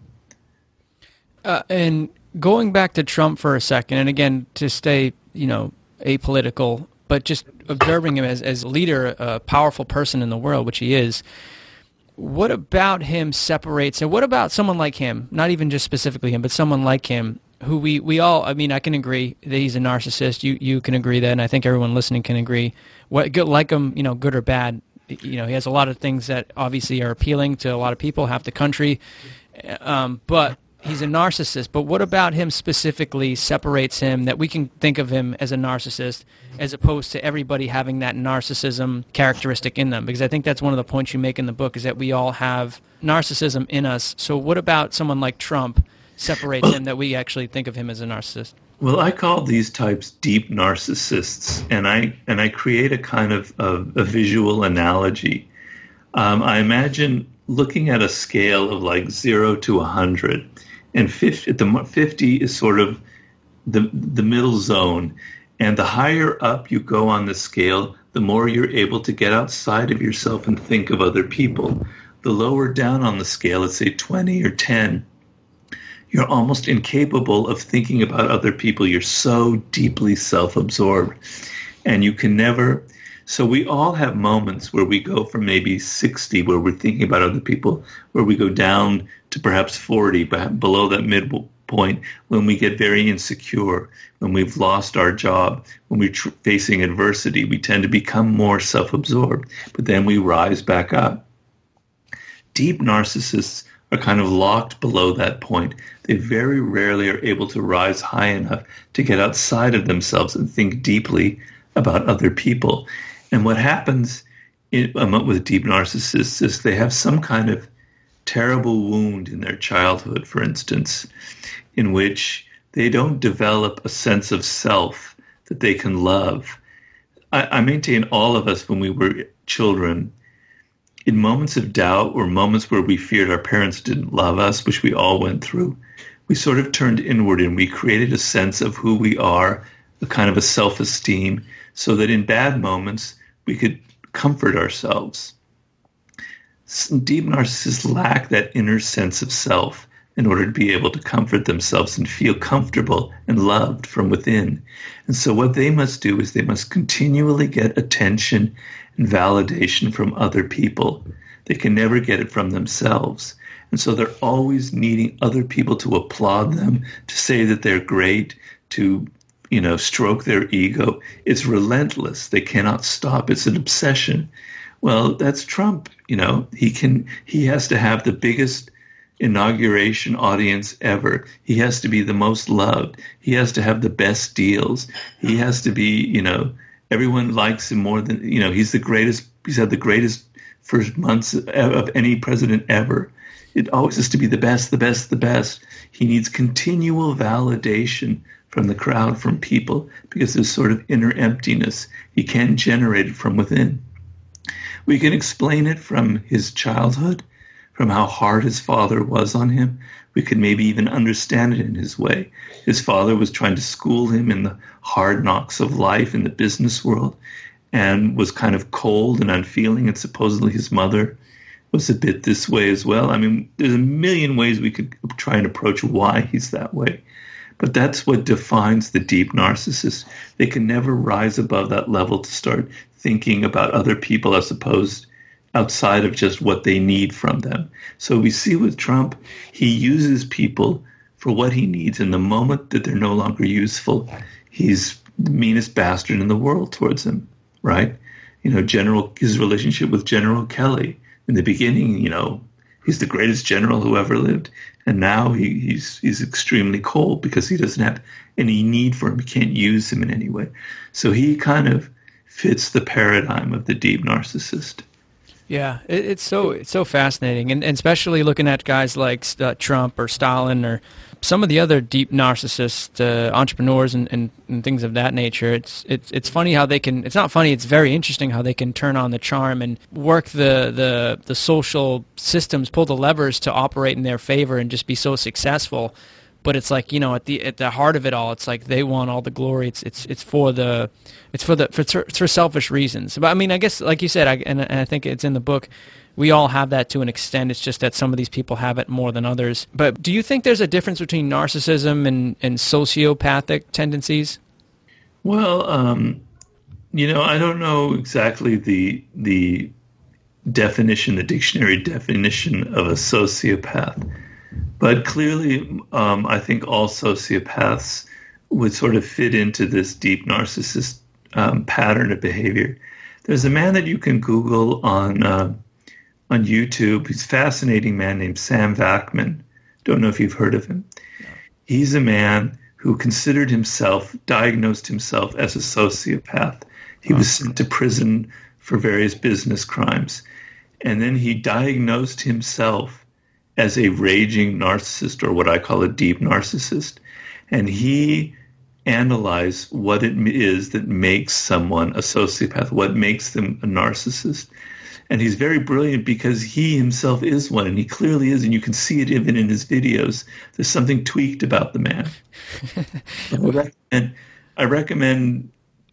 S3: And going back to Trump for a second, and again, to stay, apolitical, but just observing him as a leader, a powerful person in the world, which he is, what about him separates, and what about someone like him, not even just specifically him, but someone like him, who we all, I mean, I can agree that he's a narcissist. You can agree that, and I think everyone listening can agree. What good, like him, good or bad, he has a lot of things that obviously are appealing to a lot of people, half the country, but he's a narcissist. But what about him specifically separates him, that we can think of him as a narcissist as opposed to everybody having that narcissism characteristic in them? Because I think that's one of the points you make in the book, is that we all have narcissism in us. So what about someone like Trump separates him, that we actually think of him as a narcissist?
S2: Well, I call these types deep narcissists, and I create a kind of a visual analogy. I imagine looking at a scale of like 0 to 100, and 50 is sort of the middle zone, and the higher up you go on the scale, the more you're able to get outside of yourself and think of other people. The lower down on the scale, let's say 20 or 10, you're almost incapable of thinking about other people. You're so deeply self-absorbed, and you can never. So we all have moments where we go from maybe 60, where we're thinking about other people, where we go down to perhaps 40, below that midpoint, when we get very insecure, when we've lost our job, when we're facing adversity. We tend to become more self-absorbed, but then we rise back up. Deep narcissists are kind of locked below that point. They very rarely are able to rise high enough to get outside of themselves and think deeply about other people. And what happens with deep narcissists is they have some kind of terrible wound in their childhood, for instance, in which they don't develop a sense of self that they can love. I maintain all of us, when we were children, in moments of doubt or moments where we feared our parents didn't love us, which we all went through, we sort of turned inward and we created a sense of who we are, a kind of a self-esteem, so that in bad moments we could comfort ourselves. Deep narcissists lack that inner sense of self in order to be able to comfort themselves and feel comfortable and loved from within. And so what they must do is they must continually get attention and validation from other people. They can never get it from themselves. And so they're always needing other people to applaud them, to say that they're great, to stroke their ego. It's relentless. They cannot stop. It's an obsession. Well, that's Trump. He has to have the biggest inauguration audience ever. He has to be the most loved. He has to have the best deals. He has to be, everyone likes him more than, he's the greatest. He's had the greatest first months of any president ever. It always has to be the best, the best, the best. He needs continual validation from the crowd, from people, because there's sort of inner emptiness. He can't generate it from within. We can explain it from his childhood, from how hard his father was on him. We could maybe even understand it in his way. His father was trying to school him in the hard knocks of life in the business world, and was kind of cold and unfeeling, and supposedly his mother was a bit this way as well. I mean, there's a million ways we could try and approach why he's that way. But that's what defines the deep narcissist. They can never rise above that level to start thinking about other people as opposed outside of just what they need from them. So we see with Trump, he uses people for what he needs. In the moment that they're no longer useful, he's the meanest bastard in the world towards them, right? His relationship with General Kelly. In the beginning, he's the greatest general who ever lived. And now he's extremely cold because he doesn't have any need for him. He can't use him in any way. So he kind of fits the paradigm of the deep narcissist.
S3: Yeah, it's so fascinating, and especially looking at guys like Trump or Stalin or some of the other deep narcissist entrepreneurs and things of that nature. It's funny how they can. It's not funny. It's very interesting how they can turn on the charm and work the social systems, pull the levers to operate in their favor and just be so successful. But it's like, at the heart of it all, it's like they want all the glory. It's for selfish reasons. But I mean, I guess like you said, and I think it's in the book, we all have that to an extent. It's just that some of these people have it more than others. But do you think there's a difference between narcissism and sociopathic tendencies?
S2: Well, I don't know exactly the definition, the dictionary definition of a sociopath. But clearly, I think all sociopaths would sort of fit into this deep narcissist pattern of behavior. There's a man that you can Google on YouTube. He's a fascinating man named Sam Vaknin. Don't know if you've heard of him. No. He's a man who diagnosed himself as a sociopath. He was sent to prison for various business crimes. And then he diagnosed himself as a raging narcissist, or what I call a deep narcissist. And he analyzed what it is that makes someone a sociopath, what makes them a narcissist. And he's very brilliant because he himself is one, and he clearly is, and you can see it even in his videos. There's something tweaked about the man. I recommend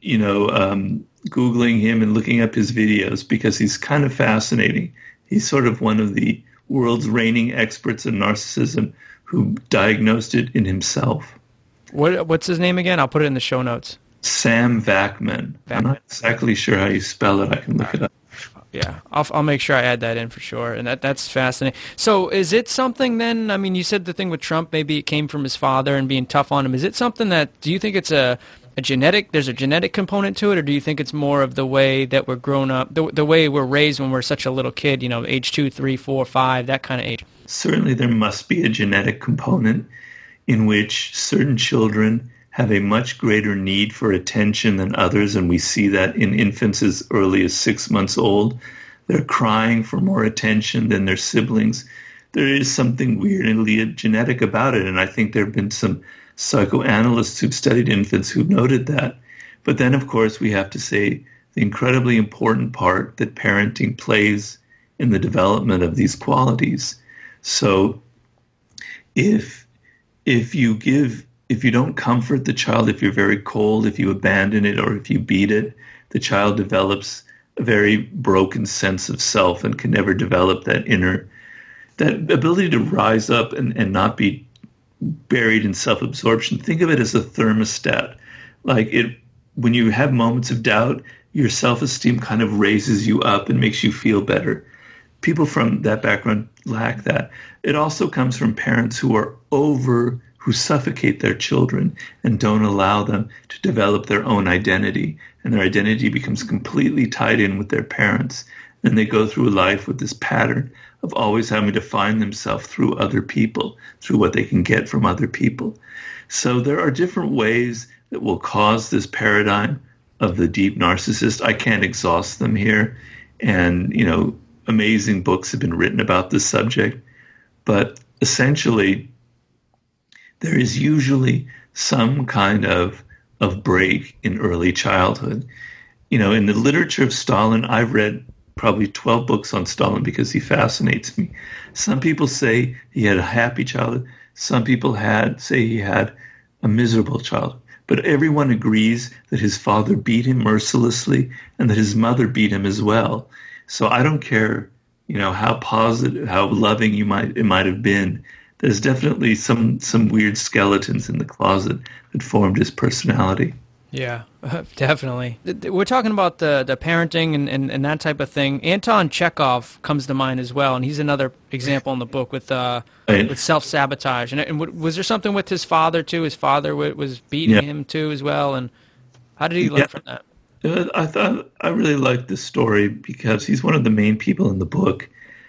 S2: Googling him and looking up his videos because he's kind of fascinating. He's sort of one of the world's reigning experts in narcissism who diagnosed it in himself.
S3: What's his name again? I'll put it in the show notes.
S2: Sam Vaknin. I'm not exactly sure how you spell it. I can look it up.
S3: Yeah, I'll make sure I add that in for sure. And that's fascinating. So is it something then, I mean, you said the thing with Trump, maybe it came from his father and being tough on him. Is it something that, do you think it's there's a genetic component to it, or do you think it's more of the way that we're grown up, the way we're raised when we're such a little kid, age 2, 3, 4, 5, that kind of age?
S2: Certainly there must be a genetic component in which certain children have a much greater need for attention than others, and we see that in infants as early as 6 months old. They're crying for more attention than their siblings. There is something weirdly genetic about it, and I think there have been some psychoanalysts who've studied infants who've noted that. But then, of course, we have to say the incredibly important part that parenting plays in the development of these qualities. So if you don't comfort the child, if you're very cold, if you abandon it, or if you beat it, the child develops a very broken sense of self and can never develop that ability to rise up and not be buried in self-absorption. Think of it as a thermostat. When you have moments of doubt, your self-esteem kind of raises you up and makes you feel better. People from that background lack that. It also comes from parents who suffocate their children and don't allow them to develop their own identity. And their identity becomes completely tied in with their parents. And they go through life with this pattern of always having to find themselves through other people, through what they can get from other people. So there are different ways that will cause this paradigm of the deep narcissist. I can't exhaust them here. And, amazing books have been written about this subject. But essentially, there is usually some kind of break in early childhood. In the literature of Stalin, I've read probably 12 books on Stalin because he fascinates me. Some people say he had a happy childhood. Some people say he had a miserable childhood. But everyone agrees that his father beat him mercilessly and that his mother beat him as well. So I don't care, how positive, how loving it might have been. There's definitely some weird skeletons in the closet that formed his personality.
S3: Yeah, definitely. We're talking about the parenting and that type of thing. Anton Chekhov comes to mind as well, and he's another example in the book with self-sabotage. And was there something with his father, too? His father was beating him, too, as well? And how did he learn from that?
S2: I really liked this story because he's one of the main people in the book.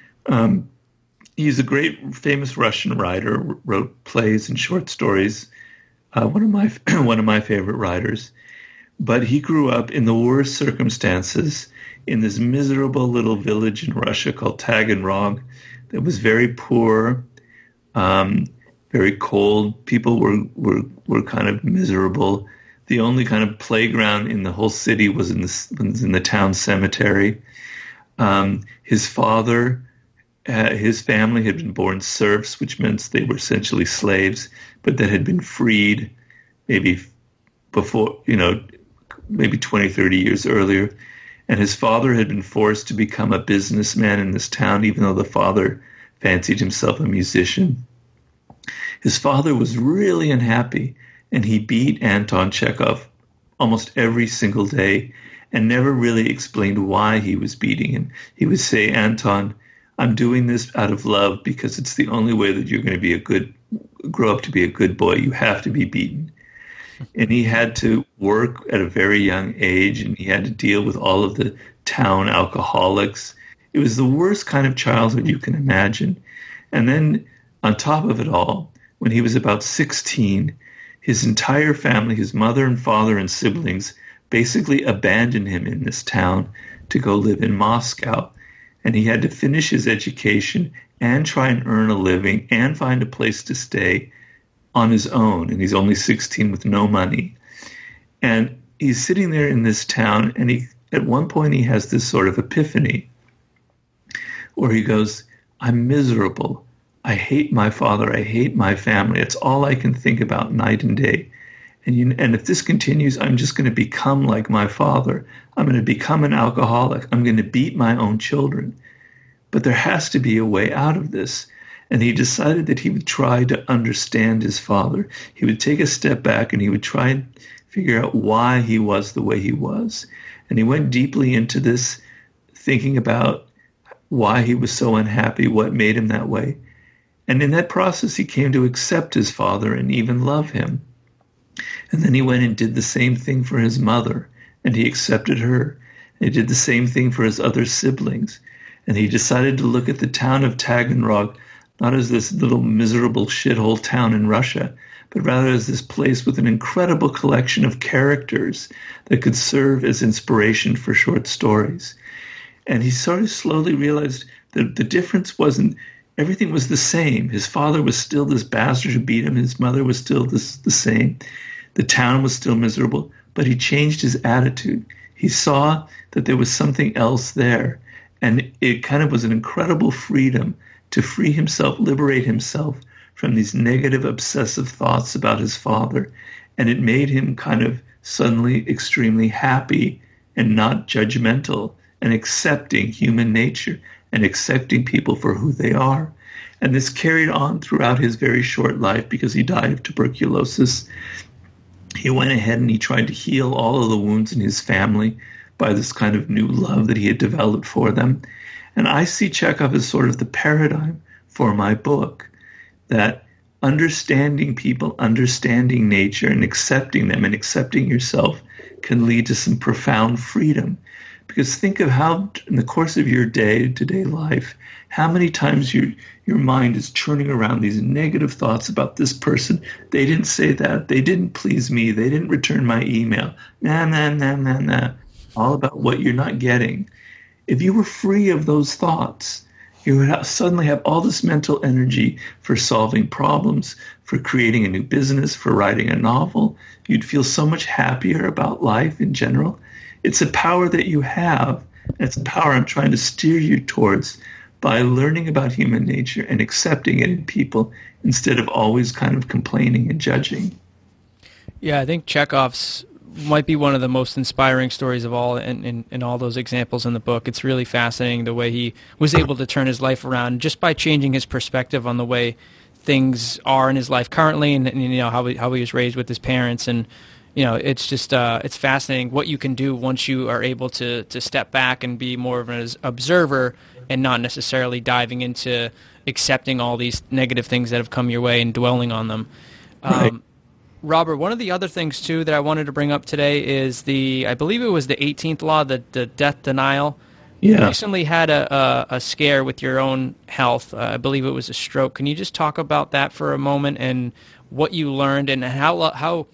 S2: He's a great, famous Russian writer, wrote plays and short stories. One of my favorite writers. But he grew up in the worst circumstances in this miserable little village in Russia called Taganrog that was very poor, very cold. People were kind of miserable. The only kind of playground in the whole city was in the town cemetery. His father, his family had been born serfs, which meant they were essentially slaves, but that had been freed maybe before, maybe 20, 30 years earlier. And his father had been forced to become a businessman in this town, even though the father fancied himself a musician. His father was really unhappy, and he beat Anton Chekhov almost every single day and never really explained why he was beating him. He would say, Anton, I'm doing this out of love because it's the only way that you're going to grow up to be a good boy. You have to be beaten. And he had to work at a very young age, and he had to deal with all of the town alcoholics. It was the worst kind of childhood you can imagine. And then on top of it all, when he was about 16, his entire family, his mother and father and siblings, basically abandoned him in this town to go live in Moscow. And he had to finish his education and try and earn a living and find a place to stay on his own. And he's only 16 with no money. And he's sitting there in this town, and at one point he has this sort of epiphany where he goes, I'm miserable. I hate my father. I hate my family. It's all I can think about night and day. And if this continues, I'm just going to become like my father. I'm going to become an alcoholic. I'm going to beat my own children. But there has to be a way out of this. And he decided that he would try to understand his father. He would take a step back and he would try and figure out why he was the way he was. And he went deeply into this, thinking about why he was so unhappy, what made him that way. And in that process, he came to accept his father and even love him. And then he went and did the same thing for his mother, and he accepted her. And he did the same thing for his other siblings. And he decided to look at the town of Taganrog not as this little miserable shithole town in Russia, but rather as this place with an incredible collection of characters that could serve as inspiration for short stories. And he sort of slowly realized that the difference wasn't, everything was the same. His father was still this bastard who beat him. His mother was still the same. The town was still miserable, but he changed his attitude. He saw that there was something else there. And it kind of was an incredible freedom to free himself, liberate himself from these negative, obsessive thoughts about his father. And it made him kind of suddenly extremely happy and not judgmental and accepting human nature and accepting people for who they are. And this carried on throughout his very short life because he died of tuberculosis. He went ahead and he tried to heal all of the wounds in his family by this kind of new love that he had developed for them. And I see Chekhov as sort of the paradigm for my book, that understanding people, understanding nature, and accepting them and accepting yourself can lead to some profound freedom. Because think of how, in the course of your day-to-day life, how many times your mind is churning around these negative thoughts about this person. They didn't say that. They didn't please me. They didn't return my email. Nah. All about what you're not getting. If you were free of those thoughts, you would suddenly have all this mental energy for solving problems, for creating a new business, for writing a novel. You'd feel so much happier about life in general. It's a power that you have. And it's a power I'm trying to steer you towards by learning about human nature and accepting it in people instead of always kind of complaining and judging.
S3: Yeah, I think Chekhov's might be one of the most inspiring stories of all in all those examples in the book. It's really fascinating the way he was able to turn his life around just by changing his perspective on the way things are in his life currently, and you know how he was raised with his parents. And you know, it's just it's fascinating what you can do once you are able to step back and be more of an observer and not necessarily diving into accepting all these negative things that have come your way and dwelling on them.
S2: Right.
S3: Robert, one of the other things, too, that I wanted to bring up today is I believe it was the 18th law, the death denial.
S2: Yeah.
S3: You recently had a scare with your own health. I believe it was a stroke. Can you just talk about that for a moment and what you learned and how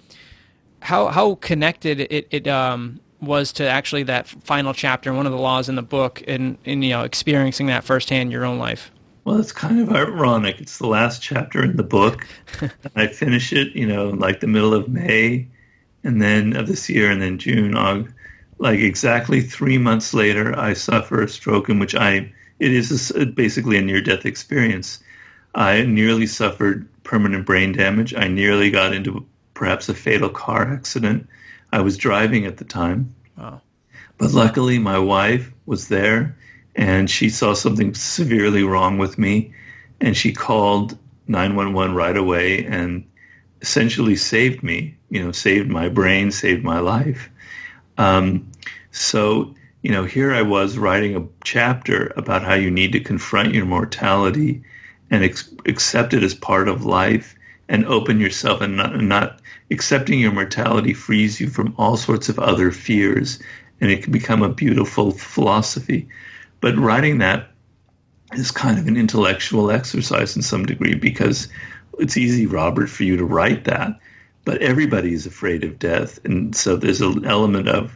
S3: connected it was to actually that final chapter and one of the laws in the book and you know, experiencing that firsthand in your own life?
S2: Well, it's kind of ironic. It's the last chapter in the book. I finish it, you know, like the middle of May and then of this year, and then June, like exactly 3 months later, I suffer a stroke in which it is basically a near-death experience. I nearly suffered permanent brain damage. I nearly got into perhaps a fatal car accident. I was driving at the time.
S3: Wow.
S2: But luckily, my wife was there, and she saw something severely wrong with me, and she called 911 right away and essentially saved me, you know, saved my brain, saved my life. So here I was writing a chapter about how you need to confront your mortality and accept it as part of life and open yourself, and not accepting your mortality frees you from all sorts of other fears, and it can become a beautiful philosophy. But writing that is kind of an intellectual exercise in some degree, because it's easy, Robert, for you to write that, but everybody's afraid of death. And so there's an element of,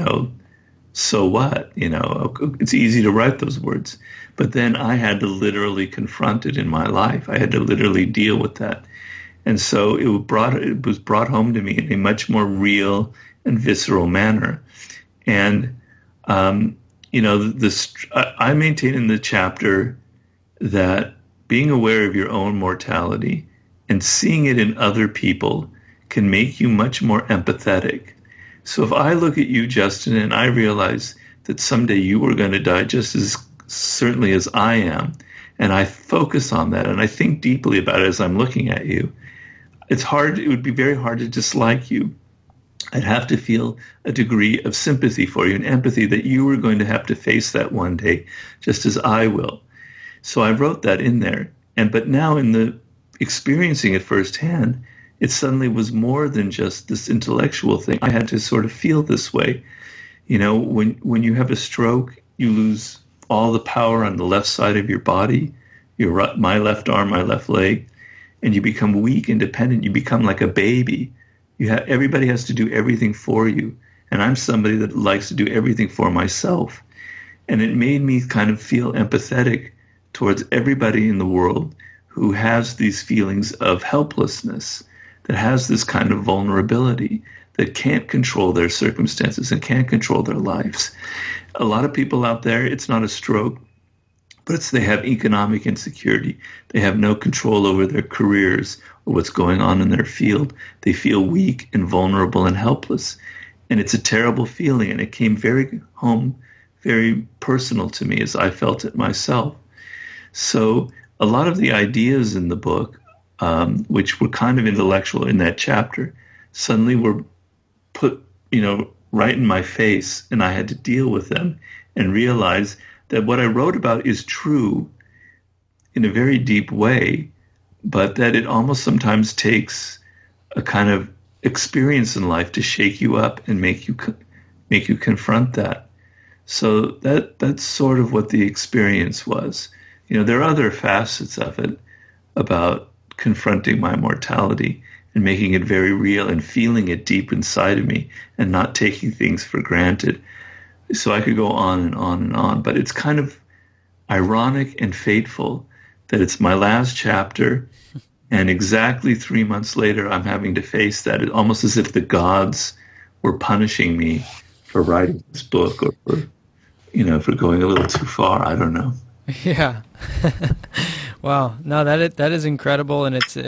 S2: so what? It's easy to write those words. But then I had to literally confront it in my life. I had to literally deal with that. And so it was brought home to me in a much more real and visceral manner. And, I maintain in the chapter that being aware of your own mortality and seeing it in other people can make you much more empathetic. So if I look at you, Justin, and I realize that someday you are going to die just as certainly as I am, and I focus on that and I think deeply about it as I'm looking at you, it would be very hard to dislike you. I'd have to feel a degree of sympathy for you and empathy that you were going to have to face that one day, just as I will. So I wrote that in there. But now in the experiencing it firsthand, it suddenly was more than just this intellectual thing. I had to sort of feel this way. When you have a stroke, you lose all the power on the left side of your body, my left arm, my left leg, and you become weak and dependent. You become like a baby. Everybody has to do everything for you. And I'm somebody that likes to do everything for myself. And it made me kind of feel empathetic towards everybody in the world who has these feelings of helplessness, that has this kind of vulnerability, that can't control their circumstances and can't control their lives. A lot of people out there, it's not a stroke, but they have economic insecurity. They have no control over their careers or what's going on in their field. They feel weak and vulnerable and helpless. And it's a terrible feeling, and it came very personal to me as I felt it myself. So a lot of the ideas in the book, which were kind of intellectual in that chapter, suddenly were put, right in my face, and I had to deal with them and realize that what I wrote about is true in a very deep way, but that it almost sometimes takes a kind of experience in life to shake you up and make you confront that. So that's sort of what the experience was. There are other facets of it about confronting my mortality and making it very real and feeling it deep inside of me and not taking things for granted. So I could go on and on and on, but it's kind of ironic and fateful that it's my last chapter, and exactly 3 months later, I'm having to face that. It's almost as if the gods were punishing me for writing this book, or for going a little too far. I don't know.
S3: Yeah. Wow. No, that is incredible, and it's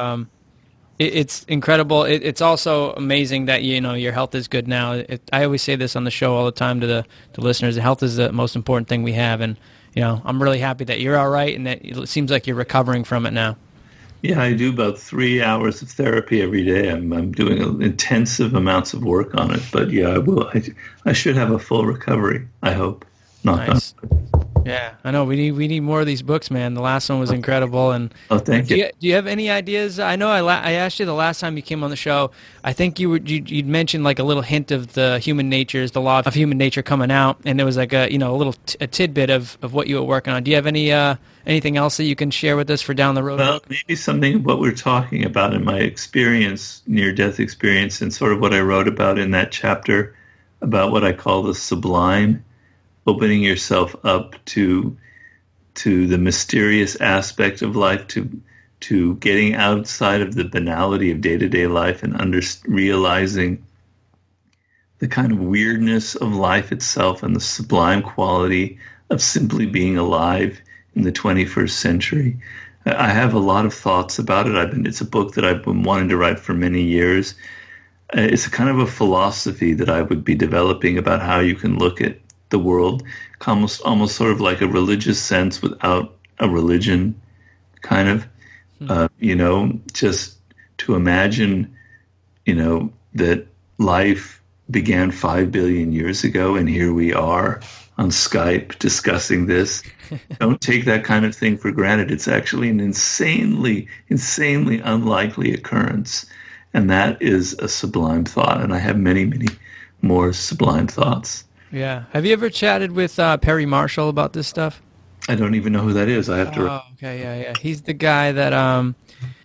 S3: incredible. It's also amazing that your health is good now. I always say this on the show all the time to the listeners: health is the most important thing we have, and I'm really happy that you're all right, and that it seems like you're recovering from it now.
S2: Yeah, I do about 3 hours of therapy every day. I'm doing intensive amounts of work on it, but yeah, I will. I should have a full recovery, I hope.
S3: Nice. Yeah, I know. We need more of these books, man. The last one was incredible. And
S2: thank you.
S3: Do you have any ideas? I know I asked you the last time you came on the show. I think you'd mentioned like a little hint of the the law of human nature coming out, and there was like a little tidbit of what you were working on. Do you have anything else that you can share with us for down the road?
S2: Well, maybe something of what we're talking about in my experience, near-death experience, and sort of what I wrote about in that chapter about what I call the sublime. Opening yourself up to the mysterious aspect of life, to getting outside of the banality of day-to-day life and realizing the kind of weirdness of life itself and the sublime quality of simply being alive in the 21st century. I have a lot of thoughts about it. It's a book that I've been wanting to write for many years. It's a kind of a philosophy that I would be developing about how you can look at the world, almost sort of like a religious sense without a religion, kind of, just to imagine, that life began 5 billion years ago, and here we are on Skype discussing this. Don't take that kind of thing for granted. It's actually an insanely unlikely occurrence. And that is a sublime thought. And I have many, many more sublime thoughts.
S3: Yeah. Have you ever chatted with Perry Marshall about this stuff?
S2: I don't even know who that is. I have to.
S3: Oh, okay. Yeah. He's the guy that I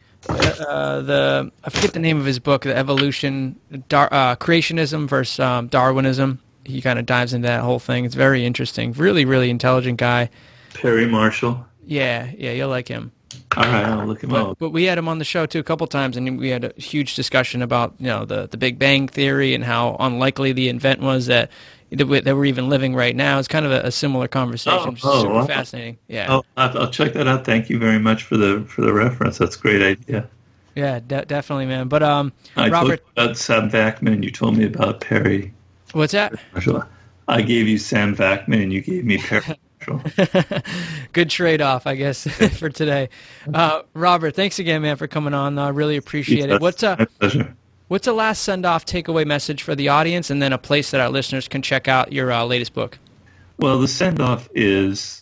S3: forget the name of his book, The Evolution, Creationism versus Darwinism. He kind of dives into that whole thing. It's very interesting. Really, really intelligent guy.
S2: Perry Marshall?
S3: Yeah, you'll like him.
S2: All right, I'll look him up.
S3: But we had him on the show, too, a couple times, and we had a huge discussion about the Big Bang Theory and how unlikely the event was that we're even living right now. It's kind of a similar conversation, which is super fascinating. Yeah.
S2: Oh, I'll check that out. Thank you very much for the reference. That's a great idea.
S3: Yeah, definitely, man. But
S2: I
S3: Robert,
S2: told you about Sam Vakman. You told me about Perry.
S3: What's that?
S2: I gave you Sam Vakman, and you gave me Perry Marshall.
S3: Good trade-off, I guess, for today. Robert, thanks again, man, for coming on. I really appreciate it.
S2: My pleasure.
S3: What's a last send-off takeaway message for the audience, and then a place that our listeners can check out your latest book?
S2: Well, the send-off is,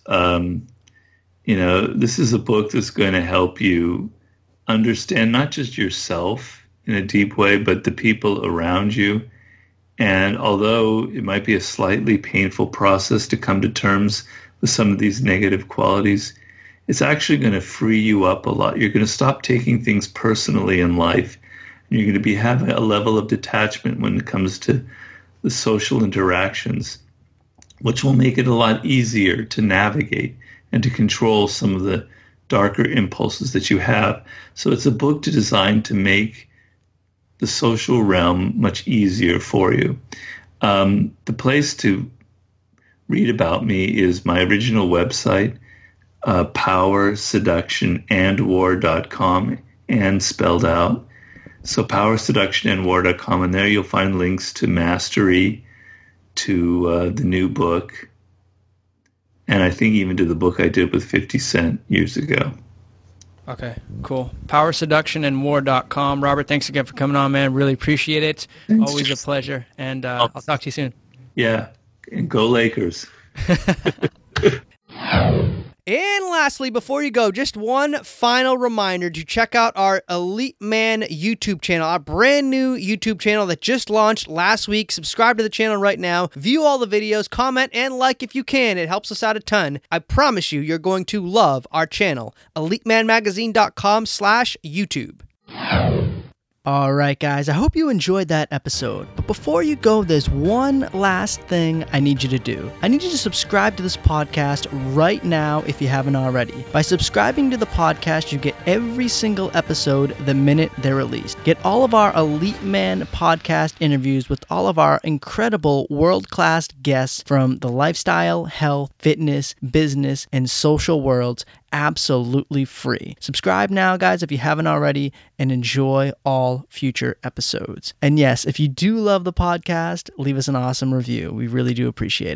S2: this is a book that's going to help you understand not just yourself in a deep way, but the people around you. And although it might be a slightly painful process to come to terms with some of these negative qualities, it's actually going to free you up a lot. You're going to stop taking things personally in life. And you're going to be having a level of detachment when it comes to the social interactions, which will make it a lot easier to navigate and to control some of the darker impulses that you have. So it's a book designed to make the social realm much easier for you. The place to read about me is my original website, powerseductionandwar.com, and spelled out. So powerseductionandwar.com, and there you'll find links to Mastery, to the new book, and I think even to the book I did with 50 Cent years ago.
S3: Okay, cool. PowerSeductionandWar.com. Robert, thanks again for coming on, man. Really appreciate it.
S2: Thanks.
S3: Always a pleasure. And I'll talk to you soon.
S2: Yeah, and go Lakers.
S1: And lastly, before you go, just one final reminder to check out our Elite Man YouTube channel, our brand new YouTube channel that just launched last week. Subscribe to the channel right now. View all the videos, comment, and like if you can. It helps us out a ton. I promise you, you're going to love our channel. EliteManMagazine.com/YouTube. All right, guys, I hope you enjoyed that episode. But before you go, there's one last thing I need you to do. I need you to subscribe to this podcast right now if you haven't already. By subscribing to the podcast, you get every single episode the minute they're released. Get all of our Elite Man podcast interviews with all of our incredible world-class guests from the lifestyle, health, fitness, business, and social worlds absolutely free. Subscribe now, guys, if you haven't already, and enjoy all future episodes. And yes, if you do love the podcast, leave us an awesome review. We really do appreciate it.